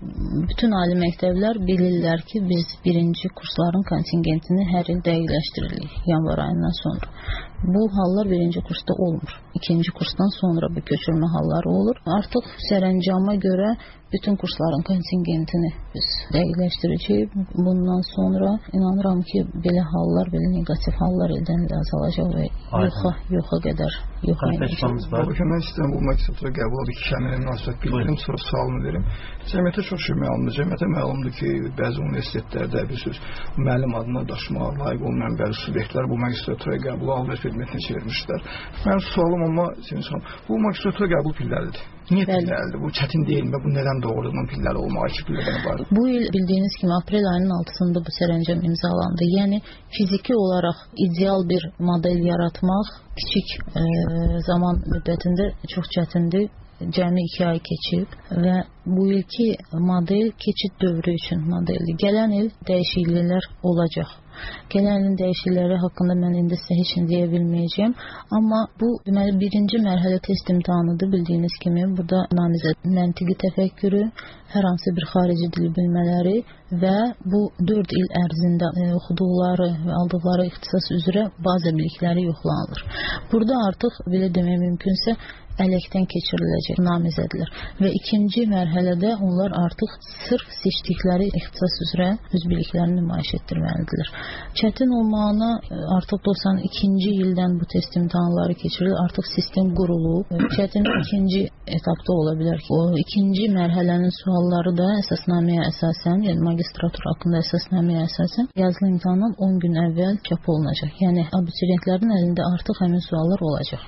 bütün ali məktəblər bilirlər ki, biz birinci kursların kontingentini hər il dəqiqləşdiririk yanvar ayından sonra. Bu hallar birinci kursda olmur. İkinci kursdan sonra bu köçürmə halları olur. Artıq sərəncama görə bütün kursların kontingentini biz dəqiqləşdirəcəyik. Bundan sonra inanıram ki, belə hallar, belə negativ hallar eldən də azalacaq və yoxa qədər yoxa inəcək. Mən istəyirəm bu magistratura qəbul oldu ki, kəmənə münasibət bildirim, sonra sualını verim. Cəmiyyətə çox şey məlumdur. Cəmiyyətə məlumdur ki, bəzi universitetlərdə bir söz müəllim adına daşımağa layiq olmayan bəzi subyektlər bu magistratura qəbulu alır xidmətinə çevirmişlər. Mənim sualım amma bu magistratura qəbul pilləlidir. Niyə pilləlidir? Bu çətin deyilmi? Bu nədən doğrudan pilləli olmağa ki, pillədən var? Bu il bildiyiniz kimi aprel ayının 6-sında bu sərəncam imzalandı. Yəni fiziki olaraq ideal bir model yaratmaq kiçik zaman müddətində çox çətindir. cəmi 2 ay keçib və bu ilki model keçid dövrü üçün modeldir. Gələn il dəyişikliklər olacaq. Gələn ilin dəyişiklikləri haqqında mən indi sizə heç nə deyə bilməyəcəm. Amma bu deməli birinci mərhələ test imtahanıdır. Bildiyiniz kimi burada namizəd məntiqi təfəkkürü, hər hansı bir xarici dil bilmələri və bu 4 il ərzində oxuduqları və aldıqları ixtisas üzrə baza bilikləri yoxlanılır. Burada artıq belə demək mümkünsə ələkdən keçiriləcək namizədlər və ikinci mərhələdə onlar artıq sırf seçdikləri ixtisas üzrə öz biliklərini nümayiş etdirməlidirlər. Çətin olmağına artıq 92-ci ildən bu test imtahanları keçirilir, artıq sistem qurulub. Çətin ikinci etapda ola bilər ki, o ikinci mərhələnin sualları da əsasnaməyə əsasən, yəni magistratur haqqında əsasnaməyə əsasən yazılı imtahandan 10 gün əvvəl çap olunacaq. Yəni abituriyentlərin əlində artıq həmin suallar olacaq.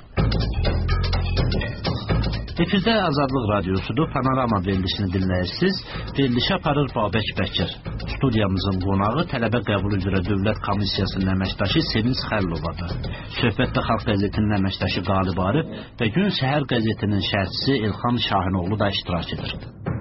Efirdə Azadlıq Radiosudur, Panorama verilişini dinləyirsiniz. Verilişi aparır Babək Bəkir. Studiyamızın qonağı tələbə qəbul üzrə Dövlət Komissiyasının əməkdaşı Sevinç Xəllovadır. Söhbətdə Xalq qəzetinin əməkdaşı Qalib Arif və Gün Səhər qəzetinin şərhçisi İlxan Şahinoğlu da iştirak edir.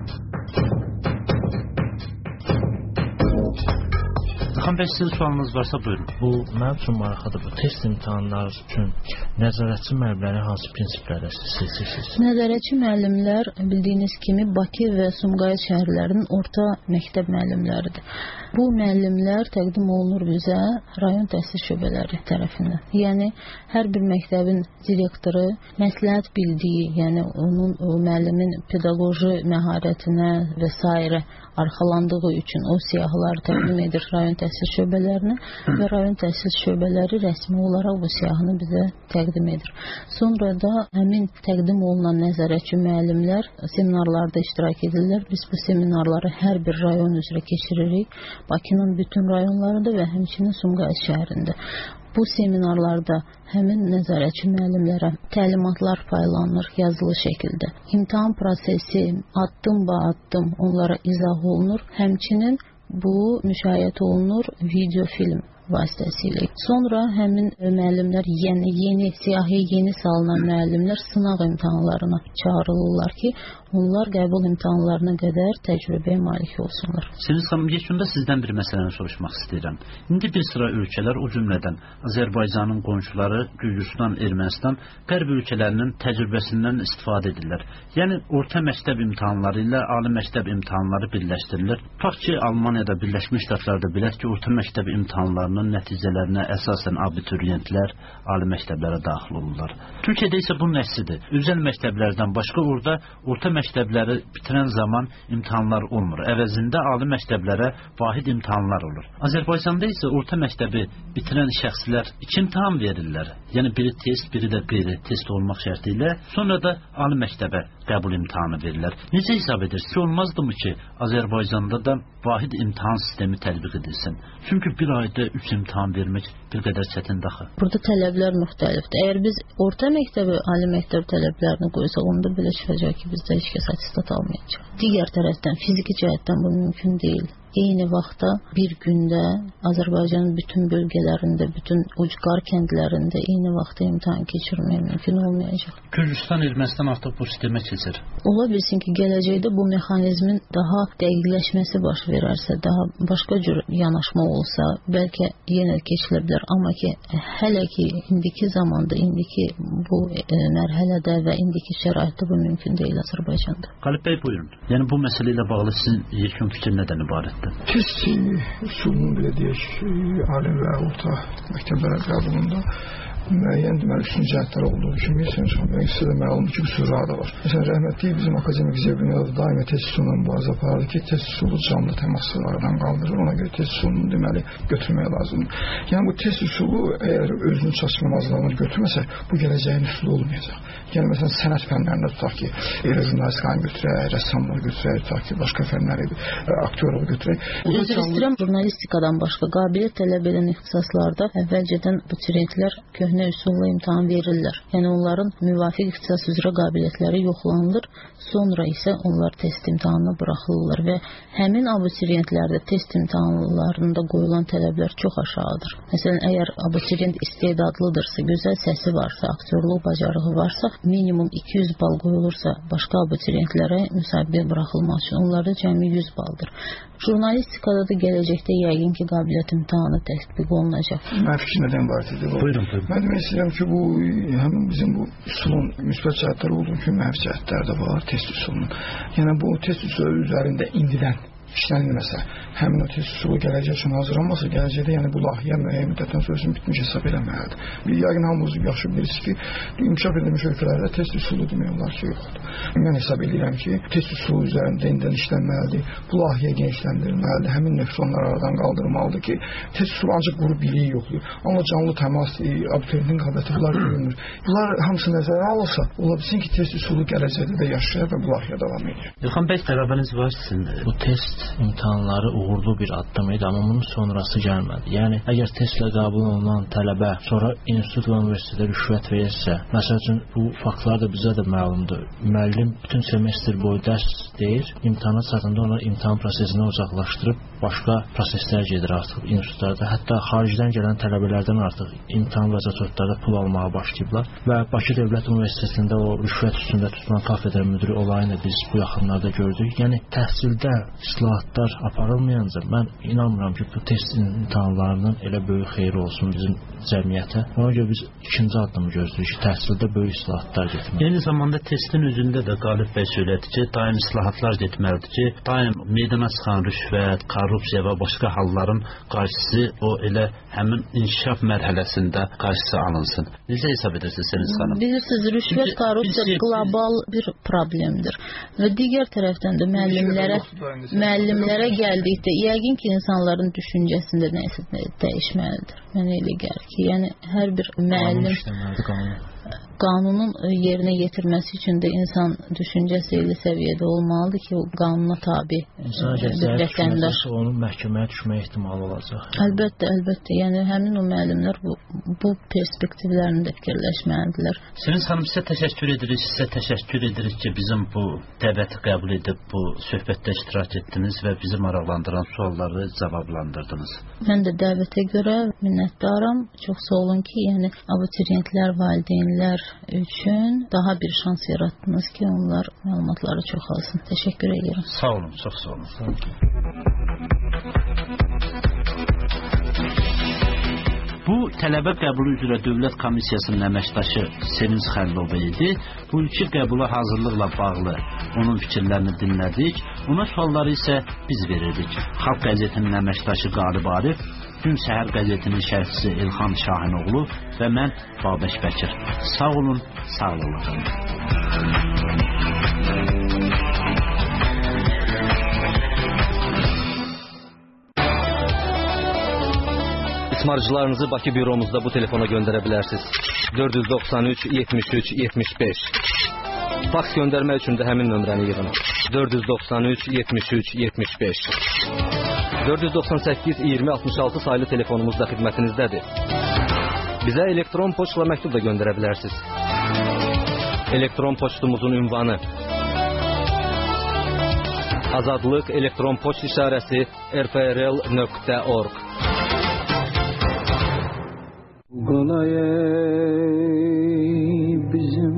İlxan bəy, sizin sualınız varsa buyurun. Bu mənim üçün maraqlıdır. Bu test imtahanları üçün nəzarətçi müəllimləri hansı prinsiplərlə seçirsiniz? Nəzarətçi müəllimlər bildiyiniz kimi Bakı və Sumqayıt şəhərlərinin orta məktəb müəllimləridir. Bu müəllimlər təqdim olunur bizə rayon təhsil şöbələri tərəfindən. Yəni hər bir məktəbin direktoru məsləhət bildiyi, yəni onun o müəllimin pedaqoji məharətinə və s. arxalandığı üçün o siyahıları təqdim edir rayon təhsil şöbələrinə və rayon təhsil şöbələri rəsmi olaraq bu siyahını bizə təqdim edir. Sonra da həmin təqdim olunan nəzarətçi müəllimlər seminarlarda iştirak edirlər. Biz bu seminarları hər bir rayon üzrə keçiririk. Bakının bütün rayonlarında və həmçinin Sumqayıt şəhərində. Bu seminarlarda həmin nəzarətçi müəllimlərə təlimatlar paylanır yazılı şəkildə. İmtahan prosesi addım-ba-addım onlara izah olunur. Həmçinin bu müşahidə olunur video film vasitəsilə. Sonra həmin müəllimlər, yəni yeni siyahıya yeni salınan müəllimlər sınaq imtahanlarına çağırılırlar ki, onlar qəbul imtahanlarına qədər təcrübəyə malik olsunlar. Sevinç xanım, yekunda sizdən bir məsələni soruşmaq istəyirəm. İndi bir sıra ölkələr, o cümlədən Azərbaycanın qonşuları, Gürcüstan, Ermənistan, qərb ölkələrinin təcrübəsindən istifadə edirlər. Yəni, orta məktəb imtahanları ilə ali məktəb imtahanları birləşdirilir. Tutaq ki, Almaniyada, Birləşmiş Ştatlarda bilək ki, orta məktəb imtahanlarının nəticələrinə əsasən abituriyentlər ali məktəblərə daxil olurlar. Türkiyədə isə bunun əksidir. Özəl məktəblərdən başqa orada orta məktəbləri bitirən zaman imtahanlar olmur. Əvəzində ali məktəblərə vahid imtahanlar olur. Azərbaycanda isə orta məktəbi bitirən şəxslər 2 imtahan verirlər. Yəni biri test, biri də qeyri-test olmaq şərti ilə. Sonra da ali məktəbə qəbul imtahanı verirlər. Necə hesab edirsiniz? Olmazdımı ki, Azərbaycanda da vahid imtahan sistemi tətbiq edilsin? Çünki bir ayda 3 imtahan vermək bir qədər çətindir axı. Burada tələblər müxtəlifdir. Əgər biz orta məktəbi, ali məktəb tələblərini qoysaq, onda belə çıxacaq ki, bizdə heç kəs attestat almayacaq. Digər tərəfdən, fiziki cəhətdən bu mümkün deyil. Eyni vaxtda bir gündə Azərbaycanın bütün bölgələrində, bütün ucqar kəndlərində eyni vaxtda imtahan keçirmək mümkün olmayacaq. Gürcüstan, Ermənistan artıq bu sistemə keçir. Ola bilsin ki, gələcəkdə bu mexanizmin daha dəqiqləşməsi baş verərsə, daha başqa cür yanaşma olsa, bəlkə yenə keçilə bilər. Amma ki, hələ ki, indiki zamanda, indiki bu mərhələdə və indiki şəraitdə bu mümkün deyil Azərbaycanda. Qalib bəy, buyurun. Yəni bu məsələ ilə bağlı sizin yekun fikir nədən ibarətdir? Test üsulunun belə deyək, ali və orta məktəblərə qəbulunda müəyyən deməli üstün cəhətlər olduğu kimi sizə də məlumdur ki, qüsurlar da var. Məsələn, rəhmətli bizim akademik Zeybiyyədə daima test üsulunun mübarizə aparırdı ki, test üsulu canlı təmaslardan qaldırır. Ona görə test üsulunu deməli götürmək lazımdır. Yəni bu test üsulu əgər özünün çatışmamazlığını götürməsə, bu gələcəyin üsulu olmayacaq. Yəni məsələn sənət fənlərində tutaq ki, jurnalistikanı götürək, rəssamlığı götürək, tutaq ki, başqa fənləri, aktyorluğu götürək. Üzr istəyirəm, jurnalistikadan başqa qabiliyyət tələb edən ixtisaslarda əvvəlcədən abituriyentlər köhnə üsulla imtahan verirlər. Yəni onların müvafiq ixtisas üzrə qabiliyyətləri yoxlanılır, sonra isə onlar test imtahanına buraxılırlar və həmin abituriyentlərdə test imtahanlarında qoyulan tələblər çox aşağıdır. Məsələn, əgər abituriyent istedadlıdırsa, gözəl səsi varsa, aktyorluq bacarığı varsa, minimum 200 bal qoyulursa başqa abituriyentlərə müsabiqəyə buraxılmaq üçün onlarda cəmi 100 baldır. Jurnalistikada da gələcəkdə yəqin ki, qabiliyyət imtahanı tətbiq olunacaq. Mən fikrimdən ibarətdir. Buyurun. Mən demək istəyirəm ki, bu həmin bizim bu üsulun müsbət cəhətləri olduğu kimi mənfi cəhətləri də var test üsulunun. Yəni bu test üsulu üzərində indidən işlənilməsə, həmin o test üsulu gələcək üçün hazırlanmasa, gələcəkdə yəni bu layihə müəyyən müddətdən sonra bitmiş hesab eləməlidir. Bir yəqin hamımız yaxşı bilirsiniz ki, inkişaf edilmiş ölkələrdə test üsulu demək olar ki, yoxdur. Mən hesab edirəm ki, test üsulu üzərində indidən işlənməlidir, bu layihə genişləndirilməlidir, həmin nöqsanlar aradan qaldırılmalıdır ki, test üsulu ancaq quru biliyi yoxlayır. Amma canlı təmas, abituriyentin qabiliyyəti bunlar görünür. Bunlar hamısı nəzərə alınsa, ola bilsin ki, test üsulu gələcəkdə də yaşayır və bu layihə davam edir. İlxan bəy, tələbəniz var sizin. Bu test imtahanları uğurlu bir addım idi, amma bunun sonrası gəlmədi. Yəni, əgər testlə qəbul olunan tələbə sonra institut və universitetə rüşvət verirsə, məsəl üçün, bu faktlar da bizə də məlumdur. Müəllim bütün semestr boyu dərs deyir, imtahana çatında onu imtahan prosesindən uzaqlaşdırıb, başqa proseslər gedir artıq institutlarda. Hətta xaricdən gələn tələbələrdən artıq imtahan və zatotlarda pul almağa başlayıblar və Bakı Dövlət Universitetində o rüşvət üstündə tutulan kafedra müdürü olayını biz bu yaxınlarda gördük. Yəni, təhsildə islahatlar aparılmayınca mən inanmıram ki, bu test imtahanlarının elə böyük xeyri olsun bizim cəmiyyətə. Ona görə biz ikinci addımı gözləyirik ki, təhsildə böyük islahatlar getməlidir. Eyni zamanda testin özündə də Qalib bəy söylədi ki, daim islahatlar getməlidir ki, daim meydana çıxan rüşvət, korrupsiya və başqa halların qarşısı o elə həmin inkişaf mərhələsində qarşısı alınsın. Necə hesab edirsiniz Səniz xanım? Bilirsiniz, rüşvət, korrupsiya qlobal bir problemdir və digər tərəfdən də müəllimlərə gəldikdə yəqin ki, insanların düşüncəsində nəsə dəyişməlidir. Mənə elə gəlir ki, yəni hər bir müəllim qanunun yerinə yetirməsi üçün də insan düşüncəsi elə səviyyədə olmalıdır ki, o qanuna tabi bir vətəndaş. Onun məhkəməyə düşmə ehtimalı olacaq. Əlbəttə. Yəni həmin o müəllimlər bu perspektivlərini də fikirləşməlidirlər. Səniz xanım, sizə təşəkkür edirik ki, bizim bu dəvəti qəbul edib bu söhbətdə iştirak etdiniz və bizi maraqlandıran sualları cavablandırdınız. Mən də dəvətə görə minnətdaram. Çox sağ olun ki, yəni abituriyentlər, valideynlər üçün daha bir şans yaratdınız ki, onlar məlumatları çoxalsın. Təşəkkür edirəm. Sağ olun, çox sağ olun. Bu tələbə qəbulu üzrə Dövlət Komissiyasının əməkdaşı Sevinç Xəlilova idi. Bu iki qəbula hazırlıqla bağlı onun fikirlərini dinlədik. Ona sualları isə biz verirdik. Xalq qəzetinin əməkdaşı Qalib Arif, Gün Səhər qəzetinin şərhçisi İlxan Şahinoğlu və mən Babək Bəkir. Sağ olun, sağlıqla qalın. İsmarcılarınızı Bakı büromuzda bu telefona göndərə bilərsiniz. 493 73 75. Faks göndərmək üçün də həmin nömrəni yığın. 493 73 75. 498 20 66 saylı telefonumuz da xidmətinizdədir. Bizə elektron poçtla məktub da göndərə bilərsiniz. Elektron poçtumuzun ünvanı Azadlıq elektron poçt işarəsi rprl.org. Qalay bizim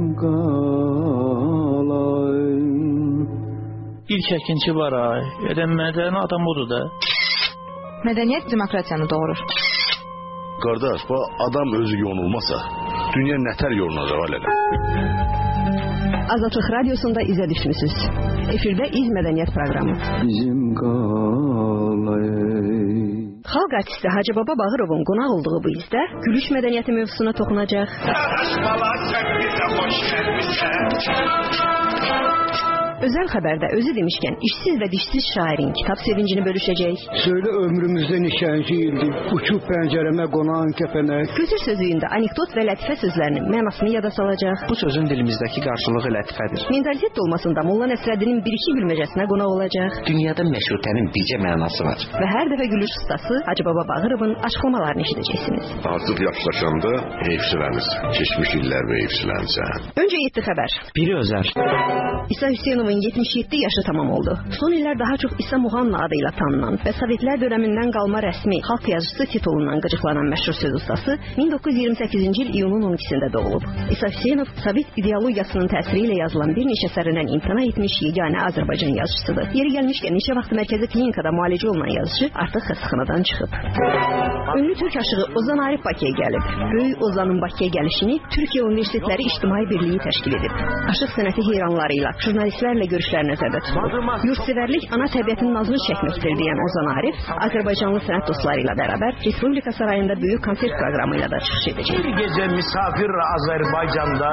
qalay. İlk əkinçi var ay. Mədəni adam budur da. Mədəniyyət demokratiyanı doğurur. Qardaş, bu adam özü yonulmasa, dünya nətər yolunacaq alələ? Azadlıq Radiosunda izə düşmüsünüz. Efirdə İz Mədəniyyət proqramı. Bizim qalay. Xalq artisti Hacı Baba Bağırovun qonaq olduğu bu izdə gülüş mədəniyyəti mövzusuna toxunacaq. Özel xəbərdə özü demişkən işsiz və dişsiz şairin kitab sevincini bölüşəcək. Söyle ömrümüzdə nişançı ildi, uçub pəncərəmə qonan kəpənək. Götür sözüyündə anekdot və lətifə sözlərinin mənasını yada salacaq. Bu sözün dilimizdəki qarşılığı lətifədir. Mentalitet dolmasında Molla Nəsrəddinin bir-iki gülməcəsinə qonaq olacaq. Dünyada məşrutənin bircə mənası var. Və hər dəfə gülüş ustası Hacı Baba Bağırovun açıqlamalarını eşidəcəksiniz. Artıq yaşlaşanda heyfsilənir. Keçmiş illər və heyfsilənsən. Öncə 7 xəbər. Biri özəl. İsa Hüseynovun 77 yaşı tamam oldu. Son illər daha çox İsa Muğanna adıyla tanınan və Sovetlər dönəmindən qalma rəsmi xalq yazıcısı titulundan qıcıqlanan məşhur söz ustası 1928-ci il iyunun 12-sində doğulub. İsa Hüseynov Sovet ideologiyasının təsiri ilə yazılan bir neçə əsərindən imtina etmiş yeganə Azərbaycan yazıcısıdır. Yeri gəlmişkən neçə vaxt mərkəzi klinikada müalicə olunan yazıcı artıq xəstəxanadan çıxıb. Ünlü Türk aşığı Ozan Arif Bakıya gəlib. Böyük Ozanın Bakıya gəlişini Türkiyə Universitetləri İctimai Birliyi təşkil edib. Aşıq sənəti heyranlarıyla, jurnalistlərlə görüşlər nəzərdə tutulub. Yurtseverlik ana təbiətin nazını çəkməkdir deyən Ozan Arif, Azərbaycanlı sənət dostları ilə bərabər Respublika Sarayında böyük konsert proqramı ilə də çıxış edəcək. Bir gecə misafir Azərbaycanda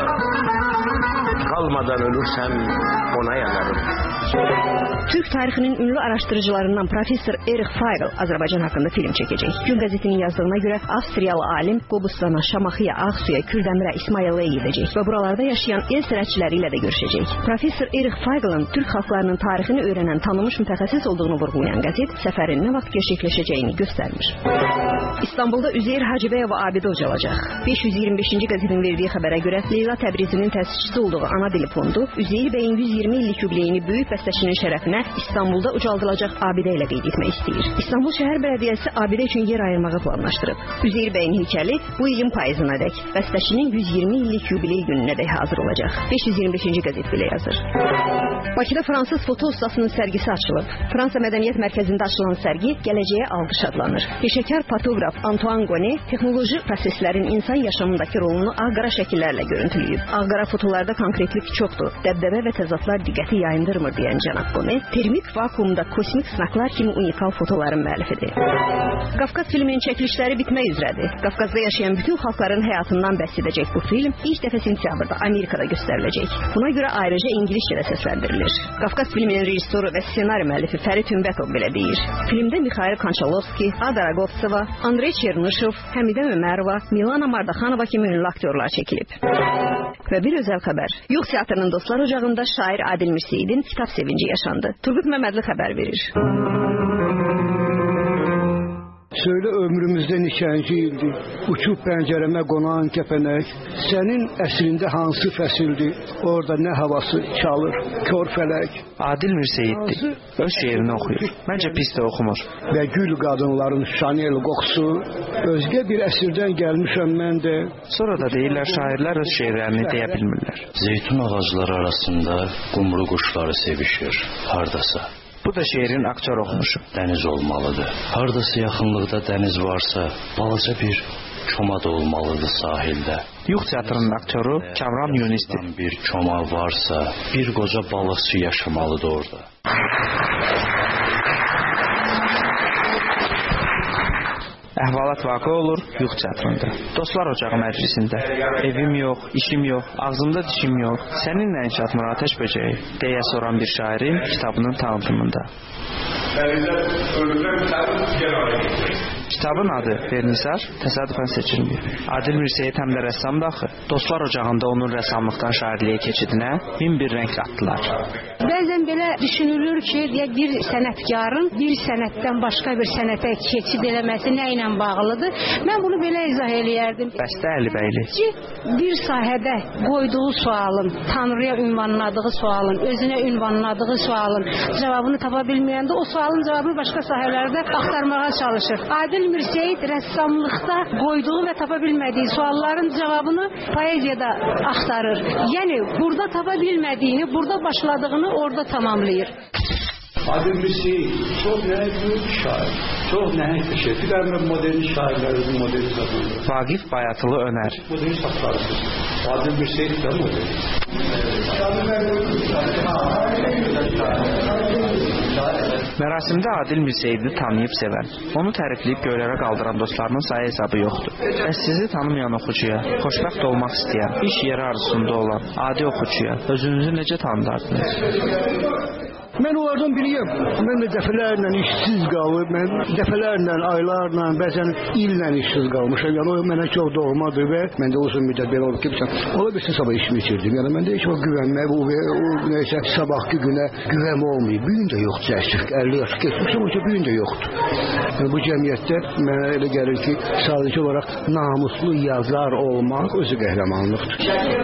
qalmadan ölürsəm ona yanarım. Türk tarixinin ünlü araşdırıcılarından Profesör Erich Feigl Azərbaycan haqqında film çəkəcək. Gün qəzetinin yazdığına görə Avstriyalı alim Qobustana, Şamaxıya, Ağsuya, Kürdəmirə, İsmayılıya gedəcək və buralarda yaşayan el sənətçiləri ilə də görüşəcək. Profesör Erich Feigl'ın Türk xalqlarının tarixini öyrənən tanınmış mütəxəssis olduğunu vurğulayan qəzet səfərin nə vaxt gerçəkləşəcəyini göstərmiş. İstanbulda Üzeyir Hacıbəyova abidə ucalacaq. 525-ci qəzetin verdiyi xəbərə görə Leyla Təbrizinin təsisçisi olduğu Ana Dili Fondu Üzeyir bəyin 120 illik yubileyini böyük bəstəçinin şərəfinə İstanbulda ucaldılacaq abidə ilə qeyd etmək istəyir. İstanbul şəhər bələdiyyəsi abidə üçün yer ayırmağı planlaşdırıb. Üzeyir bəyin heykəli bu ilin payızına dək bəstəçinin 120 illik yubiley gününə dək hazır olacaq. 525-ci qəzet belə yazır. Bakıda fransız foto ustasının sərgisi açılıb. Fransa Mədəniyyət Mərkəzində açılan sərgi gələcəyə alqış adlanır. Peşəkar fotoqraf Antoine Gonnet texnoloji proseslərin insan yaşamındakı rolunu ağ-qara şəkillərlə görüntüləyib. Ağ-qara fotolarda konkretlik çoxdur. Dəbdəbə və təzadlar diqqəti yayındırmır deyən cənab Gonnet, termik vakuumda kosmik sınaqlar kimi unikal fotoların müəllifidir. Qafqaz filminin çəkilişləri bitmək üzrədir. Qafqazda yaşayan bütün xalqların həyatından bəhs edəcək bu film ilk dəfə sentyabrda Amerikada göstəriləcək. Buna görə ayrıca ingiliscə də səsləndirilir. Qafqaz filminin rejissoru və ssenari müəllifi Fərid Ümbətov belə deyir. Filmdə Mikhail Konçalovski, Ada Ragovtseva, Andrey Çernışov, Həmidə Ömərova, Milana Mardaxanova kimi ünlü aktyorlar çəkilib. Və bir özəl xəbər. Yox teatrının Dostlar Ocağında şair Adil Mirseyidin kitab sevinci yaşandı. Turgut Məmmədli xəbər verir. Söyle ömrümüzdə nişançı ildi, uçub pəncərəmə qonan kəpənək. Sənin əsrində hansı fəsildir, orada nə havası çalır, kör fələk. Adil Mirseyiddir. Öz şeirini oxuyur. Məncə pis də oxumur. Və gül qadınların Chanel qoxusu, özgə bir əsrdən gəlmişəm mən də. Sonra da deyirlər şairlər öz şeirlərini deyə bilmirlər. Zeytun ağacları arasında qumru quşları sevişir, hardasa. Bu da şeirin aktyor oxunuşu. Dəniz olmalıdır. Hardasa yaxınlıqda dəniz varsa, balaca bir çoma da olmalıdır sahildə. Yox teatrının aktyoru Kamran Yunisdir. Bir çoma varsa, bir qoca balıqçı yaşamalıdır orada. Əhvalat vaqe olur Yox teatrında. Dostlar Ocağı məclisində. Evim yox, işim yox, ağzımda dişim yox. Sənin nəyin çatmır ateş böceyi deyə soran bir şairin kitabının tanıtımında. Kitabın adı Vernisar təsadüfən seçilmir. Adil Mirseyid həm də rəssamdır axı. Dostlar Ocağında onun rəssamlıqdan şairliyə keçidinə min bir rəng atdılar. Bəzən belə düşünülür ki, bir sənətkarın bir sənətdən başqa bir sənətə keçid eləməsi nə ilə bağlıdır? Mən bunu belə izah eləyərdim. Bəstə Əlibəyli. Bir sahədə qoyduğu sualın, Tanrıya ünvanladığı sualın, özünə ünvanladığı sualın cavabını tapa bilməyəndə o sualın cavabını başqa sahələrdə axtarmağa çalışır. Adil Mirseyid rəssamlıqda qoyduğu və tapa bilmədiyi sualların cavabını poeziyada axtarır. Yəni burada tapa bilmədiyini, burada başladığını orada tamamlayır. Adil Mirseyid çox nəhəng bir şair. Çox nəhəng bir şey. Bir də modern şairlərin modern yazıları. Vaqif Bayatılı Önər. Modern saxlarısız. Adil Mirseyid də modern. Mərasimdə Adil Mirsəyidini tanıyıb sevən, onu tərifləyib göylərə qaldıran dostlarının sayı hesabı yoxdur. Bəs sizi tanımayan oxucuya, xoşbəxt olmaq istəyən, iş yeri arzusunda olan adi oxucuya özünüzü necə tanıdardınız? Mən onlardan biriyəm. Mən də dəfələrlə işsiz qalıb, mən dəfələrlə, aylarla, bəzən illə işsiz qalmışam. Yəni o mənə çox doğmadır və mən də uzun müddət belə olub ki, ola bilsin sabah işimi itirdim. Yəni məndə heç vaxt güvənmək, o neysə sabahki günə güvəm olmayıb. Bu gün də yoxdur cəsur. 50 yaş keçmişəm, o bu gün də yoxdur. Yəni bu cəmiyyətdə mənə elə gəlir ki, sadəcə olaraq namuslu yazar olmaq özü qəhrəmanlıqdır.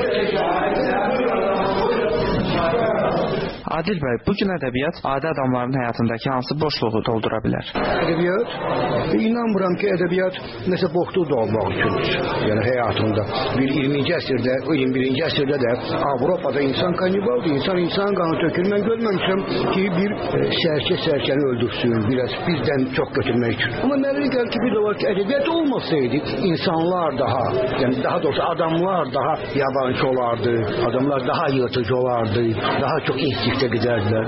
Adil bəy, bugün ədəbiyyat adi adamların həyatındakı hansı boşluğu doldura bilər? Ədəbiyyat, inanmıram ki, ədəbiyyat nəsə boşluq dolmaq üçündür. Yəni həyatında. 20-ci əsrdə, 21-ci əsrdə də Avropada insan kannibaldır, insan qanı tökür. Mən görməmişəm ki, bir sərkəni öldürsün, biraz bizdən çox götürmək üçün. Amma mənə gəlir ki, bir də var ki, ədəbiyyat olmasaydı, insanlar daha, yəni daha doğrusu adamlar daha yabancı olardı, adamlar daha yırtıcı olardı, daha çox instikte giderdiler.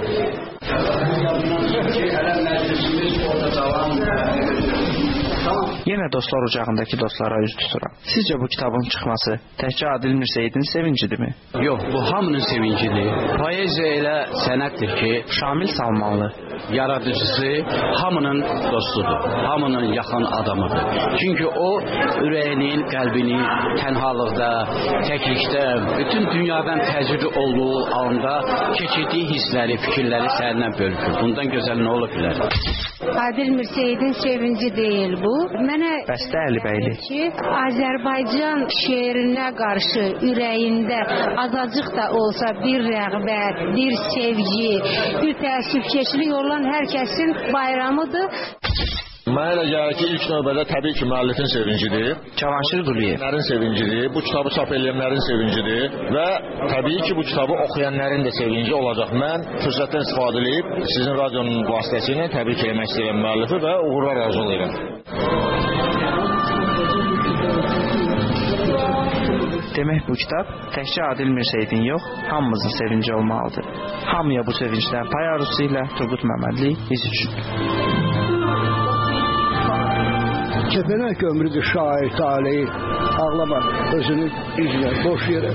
Yenə Dostlar Ocağındakı dostlara üz tuturam. Sizcə bu kitabın çıxması təkcə Adil Mirsəyidin sevincidirmi? Yox, bu hamının sevincidir. Poeziya elə sənətdir ki, Şamil Salmanlı yaradıcısı hamının dostudur, hamının yaxın adamıdır. Çünki o ürəyinin, qəlbini tənhalıqda, təklikdə, bütün dünyadan təcrübə olduğu anda keçirdiyi hissləri, fikirləri səninlə bölüşür. Bundan gözəl nə ola bilər? Adil Mirsəyidin sevinci deyil bu. Mənə Bəstə Əlibəyli ki, Azərbaycan şeirinə qarşı ürəyində azacıq da olsa bir rəğbət, bir sevgi, bir təəssüfkeşlik olan hər kəsin bayramıdır. Mənə elə gəlir ki, ilk növbədə təbii ki, müəllifin sevincidir. Cavanşir Quliyevlərin sevincidir, bu kitabı çap edənlərin sevincidir və təbii ki, bu kitabı oxuyanların da sevinci olacaq. Mən fürsətdən istifadə edib sizin radionun vasitəsilə təbrik etmək istəyirəm müəllifi və uğurlar arzu edirəm. Demək bu kitab təkcə Adil Mirsəyidin yox, hamımızın sevinci olmalıdır. Hamıya bu sevincdən pay arzusu ilə Turqut Məmmədli biz üçün. Kəpənək ömrüdür şair taleyi, ağlama özünü izlə, boş yerə.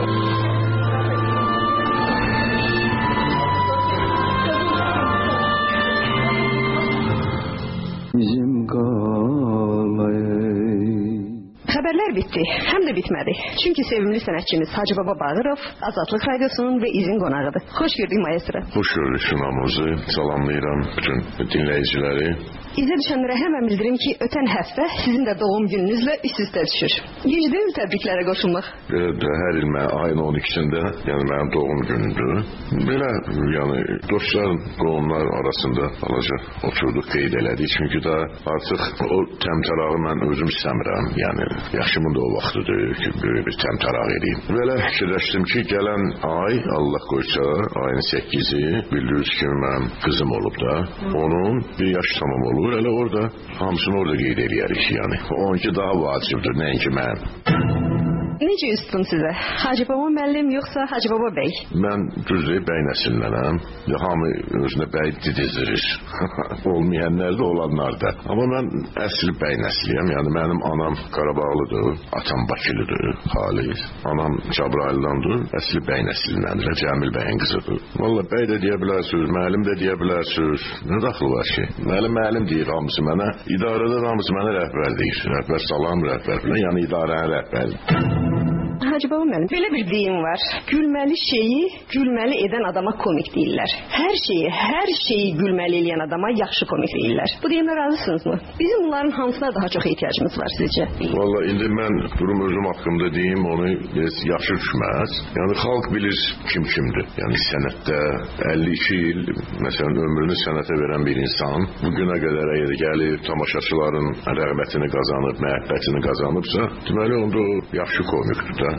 Bizim qalay. Xəbərlər bitdi, həm də bitmədi. Çünki sevimli sənətçimiz Hacı Baba Bağırov Azadlıq Radiosunun və İzin qonağıdır. Xoş gördük maestro. Xoş gördük sunamımızı. Salamlayıram bütün dinləyiciləri. İzə düşənlərə həmən bildirim ki, ötən həftə sizin də doğum gününüzlə üst-üstə düşür. Gecdir təbriklərə qoşulmaq. Belə hər il ayın 12-sində, yəni mənim doğum günümdür. Belə, yəni dostlar, qohumlar arasında balaca oturduq, qeyd elədik. Çünki da artıq o təmtərağı mən özüm istəmirəm. Yəni yaşımın da o vaxtıdır ki, böyük bir təmtəraq edeyim. Belə fikirləşdim ki, gələn ay, Allah qoysa, ayın 8-i, bildiriz ki, mənim qızım olub da, onun bir yaş tamam olur. Elə orada, hamısını orada qeyd eləyərik, yəni. Onunki daha vacibdir, nəinki mənim. Necə üst tutun sizə? Hacı Baba müəllim yoxsa Hacı Baba bəy? Mən düzdür bəy nəsillərəm. Hamı özünə bəy didizdirir. Olmayanlar da, olanlar da. Amma mən əsl bəy nəsliyəm. Yəni mənim anam Qarabağlıdır, atam Bakılıdır, Xalis. Anam Cəbrayıldandır, əsl bəy nəslindəndir, Cəmil bəyin qızıdır. Vallahi bəy də deyə bilərsiniz, müəllim də deyə bilərsiniz. Nə daxlı var ki? Müəllim deyir hamısı mənə, idarədə hamısı mənə rəhbər deyir. Rəhbər salam, rəhbər filan, yəni idarənin rəhbəri. Hacı Baba müəllim, belə bir deyim var. Gülməli şeyi gülməli edən adama komik deyirlər. Hər şeyi gülməli edən adama yaxşı komik deyirlər. Bu deyimlə razısınızmı? Bizim bunların hansına daha çox ehtiyacımız var sizcə? Vallahi indi mən durum özüm haqqımda deyim, onu yaxşı düşməz. Yəni xalq bilir kimdir. Yəni sənətdə 52 il, məsələn, ömrünü sənətə verən bir insan bugünə qədər əgər gəlib tamaşaçıların rəğbətini qazanıb, məhəbbətini qazanıbsa, deməli onda o yaxşı komikdir də.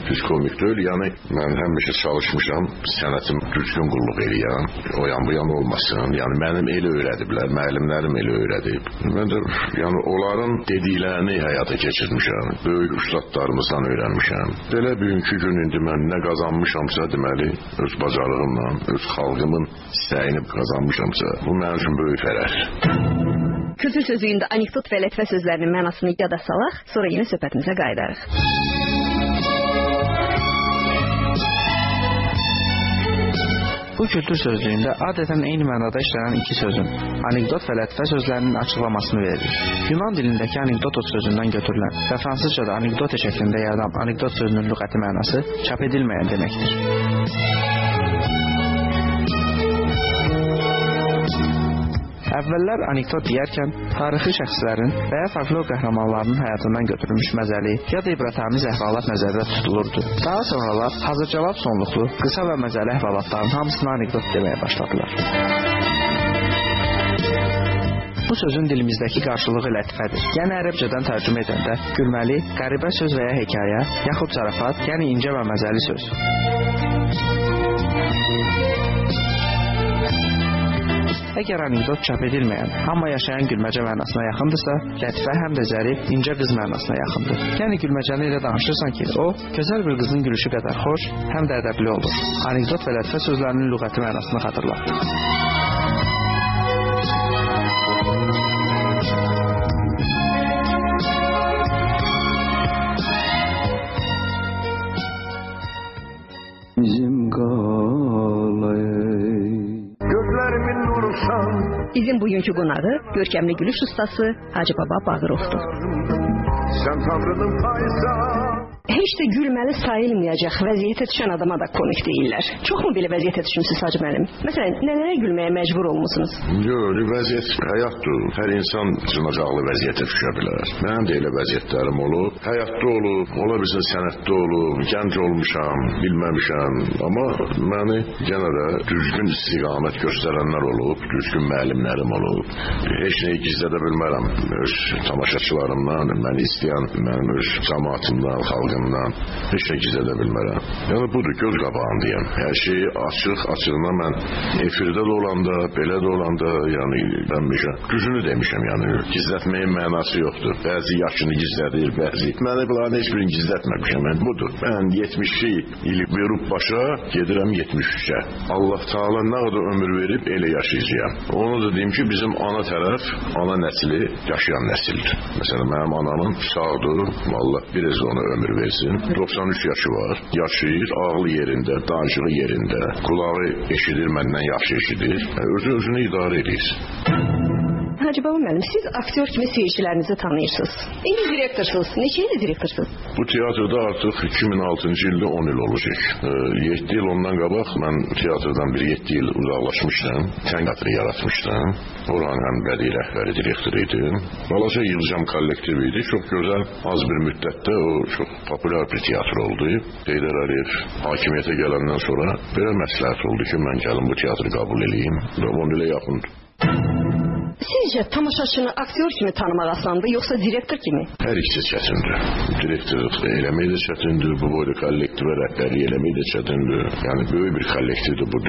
Pis komik deyil. Yəni mən həmişə çalışmışam, sənətim düzgün qulluq eləyəm. O yan bu yan olmasın. Yəni mənim elə öyrədiblər, müəllimlərim elə öyrədib. Mən də yəni onların dediklərini həyata keçirmişəm. Böyük ustadlarımızdan öyrənmişəm. Belə bugünkü gün indi mən nə qazanmışamsa, deməli öz bacarığımla, öz xalqımın istəyini qazanmışamsa, bu mənim üçün böyük fərəh. Kültür sözlüyündə anekdot və lətifə sözlərinin mənasını yada salaq, sonra yenə söhbətimizə qayıdarıq. Bu kültür sözlüyündə adətən eyni mənada işlənən iki sözün, anekdot və lətifə sözlərinin açıqlamasını verir. Yunan dilindəki anekdotos sözündən götürülən və fransızcada anekdota şəklində yaradan anekdot sözünün lüğəti mənası çap edilməyən deməkdir. Əvvəllər anekdot deyərkən tarixi şəxslərin və ya fərqli qəhrəmanlarının həyatından götürülmüş məzəli ya da ibrətamiz əhvalat nəzərdə tutulurdu. Daha sonralar hazır cavab sonluqlu, qısa və məzəli əhvalatların hamısına anekdot deməyə başladılar. Bu sözün dilimizdəki qarşılığı lətifədir. Yəni ərəbcədən tərcümə edəndə gülməli, qəribə söz və ya hekayə, yaxud zarafat, yəni incə və məzəli söz. Əgər anekdot çap edilməyən, amma yaşayan gülməcə mənasına yaxındırsa, lətifə həm də zərif, incə qız mənasına yaxındır. Yəni gülməcəni elə danışırsan ki, o, gözəl bir qızın gülüşü qədər xoş, həm də ədəbli olur. Anekdot və lətifə sözlərinin lüğəti mənasını xatırlatdır. Bizim bugünkü qonağı görkəmli gülüş ustası Hacı Baba Bağırovdur. Sən Tanrının paysa heç də gülməli sayılmayacaq vəziyyətə düşən adama da komik deyirlər. Çoxmu belə vəziyyətə düşmüsünüz Hacı müəllim? Məsələn, nələrə gülməyə məcbur olmusunuz? Yox, vəziyyət həyatdır. Hər insan cınacaqlı vəziyyətə düşə bilər. Mənim də elə vəziyyətlərim olub. Həyatda olub, ola bilsin sənətdə olub, gənc olmuşam, bilməmişəm. Amma məni yenə də düzgün istiqamət göstərənlər olub, düzgün müəllimlərim olub. Heç nəyi gizlədə bilmərəm. Öz tamaşaçılarımdan, məni istəyən mənim öz cəmaatımdan, xalqımdan heç nə gizlədə bilmərəm. Yəni budur, göz qabağındayım. Hər şey açıq-açığına mən efirdə də olanda, belə də olanda, yəni mən düzünü demişəm, yəni gizlətməyin mənası yoxdur. Bəzi yaşını gizlədir, bəzi. Mən bunların heç birini gizlətməmişəm. Budur. Mən 72 il verib başa, gedirəm 73-ə. Allah Taala nə qədər ömür verib, elə yaşayacağam. Onu da deyim ki, bizim ana tərəf, ana nəsli yaşayan nəsildir. Məsələn, mənim anamın sağdır, vallahi biraz ona ömür versin. 93 yaşı var, yaşayır, ağlı yerində, danışığı yerində, qulağı eşidir, məndən yaxşı eşidir. Özünü idarə edir. Hacı Baba müəllim, siz aktyor kimi seyircilərinizi tanıyırsınız. İndi direktorsunuz. Neçə ildir direktorsunuz? Bu teatrda artıq 2006-cı ildə 10 il olacaq. 7 il ondan qabaq mən teatrdan bir 7 il uzaqlaşmışdım. Teatrı yaratmışdım. Oranın həm bədii rəhbəri direktoru idim. Balaca Yıldızam kollektiv idi. Çox gözəl, az bir müddətdə o çox populyar bir teatr oldu. Heydər Əliyev hakimiyyətə gələndən sonra belə məsləhət oldu ki, mən gəlim bu teatrı qəbul edeyim. Və 10 ilə yaxındır. Sizcə tamaşaçını aktyor kimi tanımaq asandır, yoxsa direktor kimi? Hər ikisi çətindir. Direktorluq eləmək də çətindir, bu boyda kollektivə rəhbərlik eləmək də çətindir. Yəni böyük bir kollektivdir bu,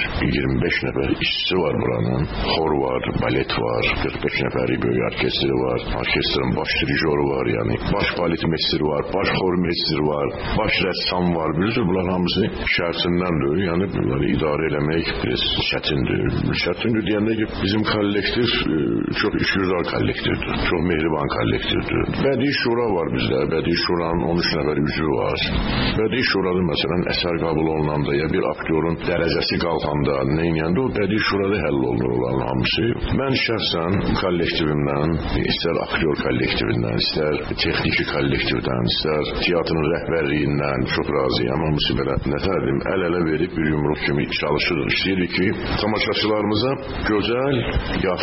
425 nəfər işçisi var buranın. Xor var, balet var, 45 nəfəri böyük orkestri var, orkestrin baş dirijoru var, yəni baş balet mestri var, baş xor mestri var, baş rəssam var. Bilirsiniz, bunlar hamısı şərtindəndir. Yəni bunları idarə eləmək biraz çətindir. Çətindir deyəndə ki, bizim kollektiv çox işgüzar kollektivdir, çox mehriban kollektivdir. Bədii şura var bizdə, bədii şuranın 13 nəfər üzvü var. Bədii şurada məsələn əsər qəbul olunanda ya bir aktyorun dərəcəsi qalxanda, neynəyəndə o bədii şurada həll olunur olan hamısı. Mən şəxsən kollektivimdən, istər aktyor kollektivindən, istər texniki kollektivdən, istər teatrın rəhbərliyindən çox razıyam. Hamısı belə nətərdim, əl-ələ verib bir yumruq kimi çalışırıq. İstəyirik ki, tamaşaçılarımıza gözəl, yaxşı,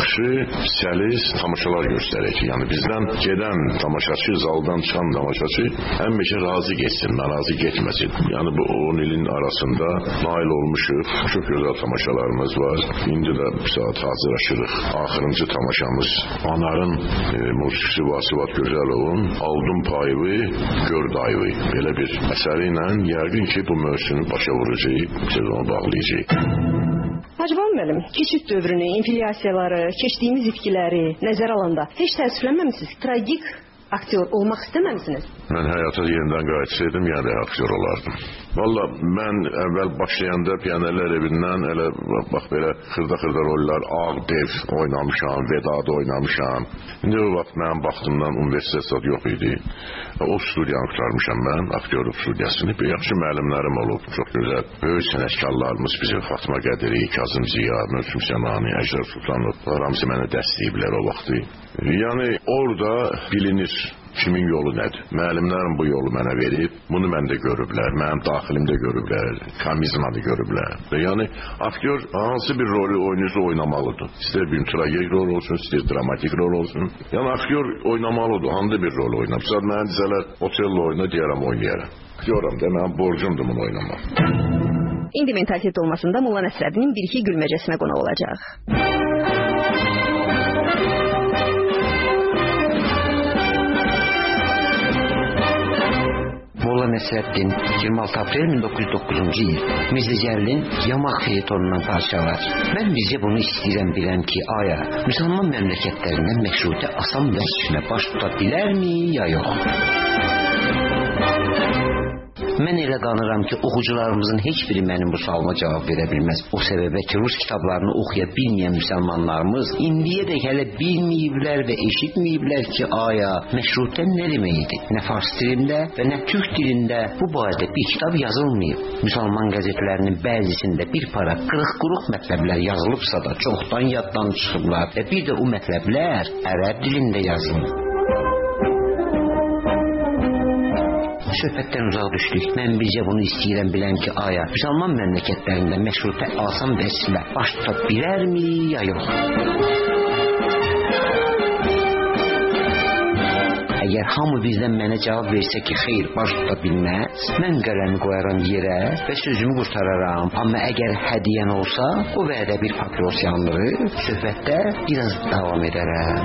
səlis tamaşalar göstərək. Yəni bizdən gedən tamaşaçı, zaldan çıxan tamaşaçı həmişə razı getsin, narazı getməsin. Yəni bu 10 ilin arasında nail olmuşuq. Çox gözəl tamaşalarımız var. İndi də bir saat hazırlaşırıq. Axırıncı tamaşamız Anarın musiqisi Vasivat Gözəlovun Aldım Payımı, Gör Dayımı. Belə bir əsəri ilə yəqin ki bu mövsümü başa vuracaq, sezonu bağlayacaq. Hacıvan müəllim, keçid dövrünü, inflyasiyaları, keçdiyimiz itkiləri nəzərə alanda heç təəssüflənməmisiniz? Tragik aktyor olmaq istəməmisiniz? Mən həyata yenidən qayıtsaydım, yəni də aktyor olardım. Valla mən əvvəl başlayanda Piyanerlər evindən elə bax belə xırda rollar, Ağdev oynamışam, Vedada oynamışam. İndi o vaxt mənim vaxtımdan universitet zad yox idi. O studiyanı qurtarmışam mən, aktyorluq studiyasını. Bir yaxşı müəllimlərim olub, çox gözəl. Böyük sənətkarlarımız bizim Fatma Qədiri, Kazım Ziya, Mövsüm Səmani, Əjdər Sultanov. Hamısı mənə dəstəkləyiblər o vaxtı. Yəni orada bilinir kimin yolu nədir. Müəllimlərim bu yolu mənə verib, bunu məndə görüblər, mənim daxilimdə görüblər, kamizmanı görüblər. Yəni aktyor hansı bir rolü oyuncusu oynamalıdır. İstər bir tragik rol olsun, istər dramatik rol olsun. Yəni aktyor oynamalıdır, hansı bir rol oynayıb. Saat mənə desələr, Otello oyna, deyərəm oynayaram. Aktyoram da, mənim borcumdur bunu oynamaq. İndi mentalitet olmasında Molla Nəsrəddinin bir-iki gülməcəsinə qonaq olacaq. Molla Nəsrəddin 26 aprel 1909-cu il Mirzə Cəlilin Yamaq feytonundan parçalar. Mən bizə bunu istəyirəm biləm ki, aya müsəlman məmləkətlərindən məşrutə asan vəzifə baş tuta bilərmi, ya yox? Mən elə qanıram ki, oxucularımızın heç biri mənim bu sualıma cavab verə bilməz. O səbəbə ki, rus kitablarını oxuya bilməyən müsəlmanlarımız indiyədək hələ bilməyiblər və eşitməyiblər ki, aya məşrutə nə deməkdir? Nə fars dilində və nə türk dilində bu barədə bir kitab yazılmayıb. Müsəlman qəzetlərinin bəzisində bir para qırıq-quruq mətləblər yazılıbsa da çoxdan yaddan çıxıblar və bir də o mətləblər ərəb dilində yazılıb. Söhbətdən uzaq düşdük. Mən bizə bunu istəyirəm biləm ki, aya müsəlman məmləkətlərində məşrutə asan vəzifə baş tuta bilərmi, ya yox? Əgər hamı bizdən mənə cavab versə ki, xeyr, baş tuta bilməz, mən qələmi qoyaram yerə və sözümü qurtararam. Amma əgər hədiyən olsa, o vədə bir papiros yandırır, söhbətdə biraz davam edərəm.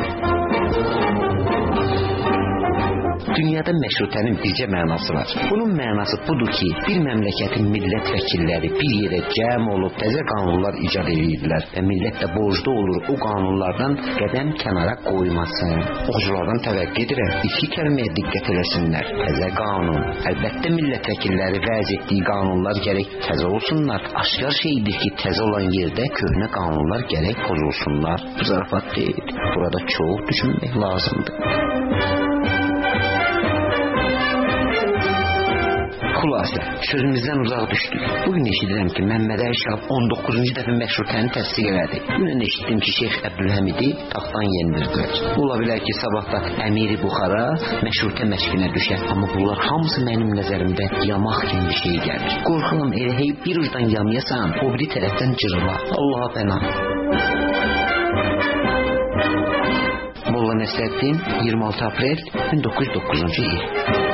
Dünyada məşrutənin bircə mənası var. Bunun mənası budur ki, bir məmləkətin millət vəkilləri bir yerə cəm olub təzə qanunlar icad edirlər və millət də borclu olur o qanunlardan qədəm kənara qoymasın. Oxuculardan təvəqqə edirəm, iki kəlməyə diqqət eləsinlər. Təzə qanun. Əlbəttə millət vəkilləri vəz etdiyi qanunlar gərək təzə olsunlar. Aşkar şeydir ki, təzə olan yerdə köhnə qanunlar gərək pozulsunlar. Bu zarafat deyil. Burada çox düşünmək lazımdır. Xülasə, sözümüzdən uzaq düşdük. Bugün eşidirəm ki, Məmməd Əli Şah 19-cu dəfə məşrutəni təsdiq elədi. Bugün eşitdim ki, Şeyx Əbdülhəmidi taxtdan yendirdilər. Ola bilər ki, sabah da Əmiri Buxara məşrutə məşqinə düşər. Amma bunlar hamısı mənim nəzərimdə yamaq kimi bir şey gəlir. Qorxuram elə hey bir ucdan yamayasan, o biri tərəfdən cırıla. Allaha pənah. Molla Nəsrəddin 26 aprel 1909-cu il.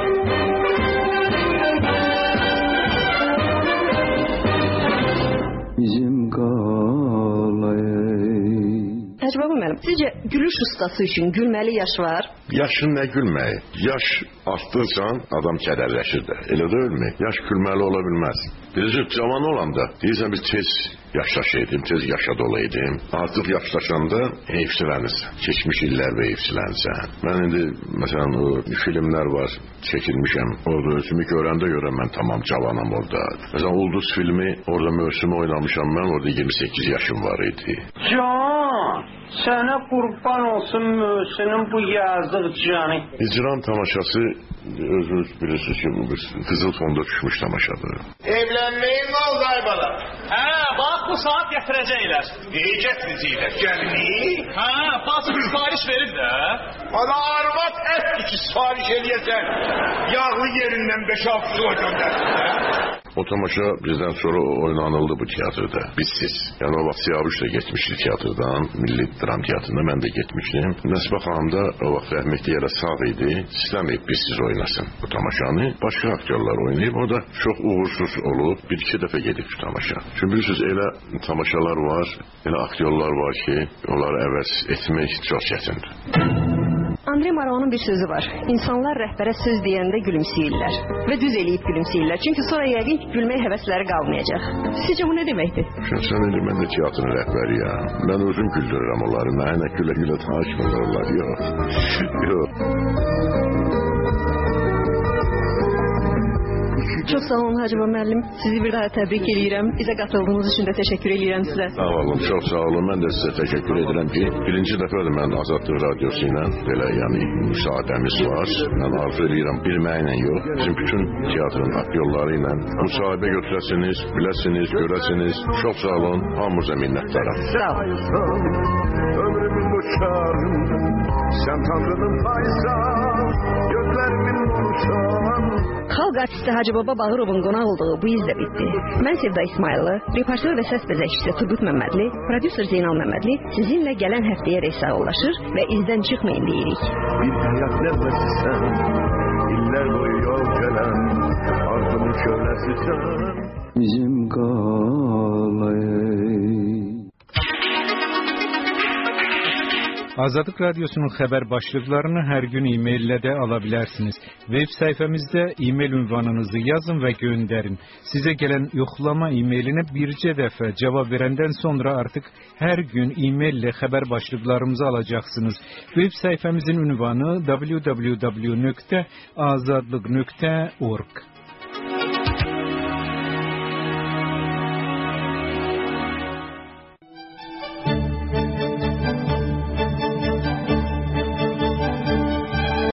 Hacıbaba müəllim, sizcə gülüş ustası üçün gülməli yaş var? Yaşın nə gülməyi? Yaş artdıqca adam kədərləşir də. Elə deyilmi? Yaş gülməli ola bilməz. Bircə cavan olanda deyirsən bir tez yaşlaşaydım, tez yaşad olaydım. Artıq yaşlaşanda heyfsilənirsən. Keçmiş illər və heyfsilənirsən. Mən indi məsələn o filmlər var, çəkilmişəm. Orada özümü görəndə görə mən tamam cavanam orada. Məsələn Ulduz filmi, orada mövsümü oynamışam mən, orada 28 yaşım var idi. Can, sənə qurban olsun Möhsünün bu yazıq canı. İcran tamaşası özünüz bilirsiniz ki, bu qızıl fonda düşmüş tamaşadır. Evlənməyin qaldı aybalar. Hə, bax bu saat gətirəcəklər. Neyi gətirəcəklər? Gəlini? Hə, bacı sipariş verib də. Ana arvad ət ki sipariş eləyəsən, yağlı yerindən 5-6 kilo göndərsin. O tamaşa bizden sonra oynanıldı bu tiyatroda. Bizsiz. Yani o vaxt Siyavuş da getmişdi tiyatrodan. Milli Dram Tiyatroda mən də getmişdim. Nəsibə xanım da o vaxt rəhmətli yerə sağ idi. İstəməyib bizsiz oynasın bu tamaşanı. Başka aktörler oynayıb. O da çok uğursuz olub. Bir iki dəfə gedib bu tamaşa. Çünkü bilirsiniz elə tamaşalar var, elə aktörler var ki, onları əvəz etmək çox çətindir. Andre Maraon'un bir sözü var. İnsanlar rəhbərə söz deyəndə gülümsəyirlər və düz eləyib gülümsəyirlər. Çünki sonra yəqin gülmək həvəsləri qalmayacaq. Sizcə bu nə deməkdir? Şəxsən indi mən də teatrın rəhbəriyəm. Mən özüm güldürürəm onları. Mənə gülə-gülə tanışmırlar. Yox. Yox. Çok sağ olun Hacıba müəllim. Sizi bir daha təbrik edirəm. Bizə qatıldığınız üçün də təşəkkür edirəm sizə. Sağ olun, çok sağ olun. Mən də sizə təşəkkür edirəm ki, birinci dəfədir mən Azadlıq Radiosu ilə belə yəni müsaadəmiz var. Mən arzu edirəm bilməklə yox, bizim bütün teatrın aktyorları ilə müsahibə götürəsiniz, biləsiniz, görəsiniz. Çok sağ olun. Hamınıza minnətdaram. Sağ olun. Ömrümün bu çağrında sen Tanrı'nın paysan, gözlerimin nursan. Xalq artisti Hacı Baba Bağırovun qonaq olduğu bu iz də bitdi. Mən Sevda İsmayıllı, reportör və səs bəzəkçisi Turgut Məmmədli, prodüser Zeynal Məmmədli sizinlə gələn həftəyə rəy sağollaşır və izdən çıxmayın deyirik. Bir hayat nefesisən, iller boyu yol gelen, arzunun şölesi sen. Bizim qalayım. Azadlık Radyosu'nun haber başlıklarını her gün e-mail de alabilirsiniz. Web sayfamızda e-mail ünvanınızı yazın ve gönderin. Size gelen yoklama e-mailine birce defa cevap verenden sonra artık her gün e-mail ile haber başlıklarımızı alacaksınız. Web sayfamızın ünvanı www.azadlık.org.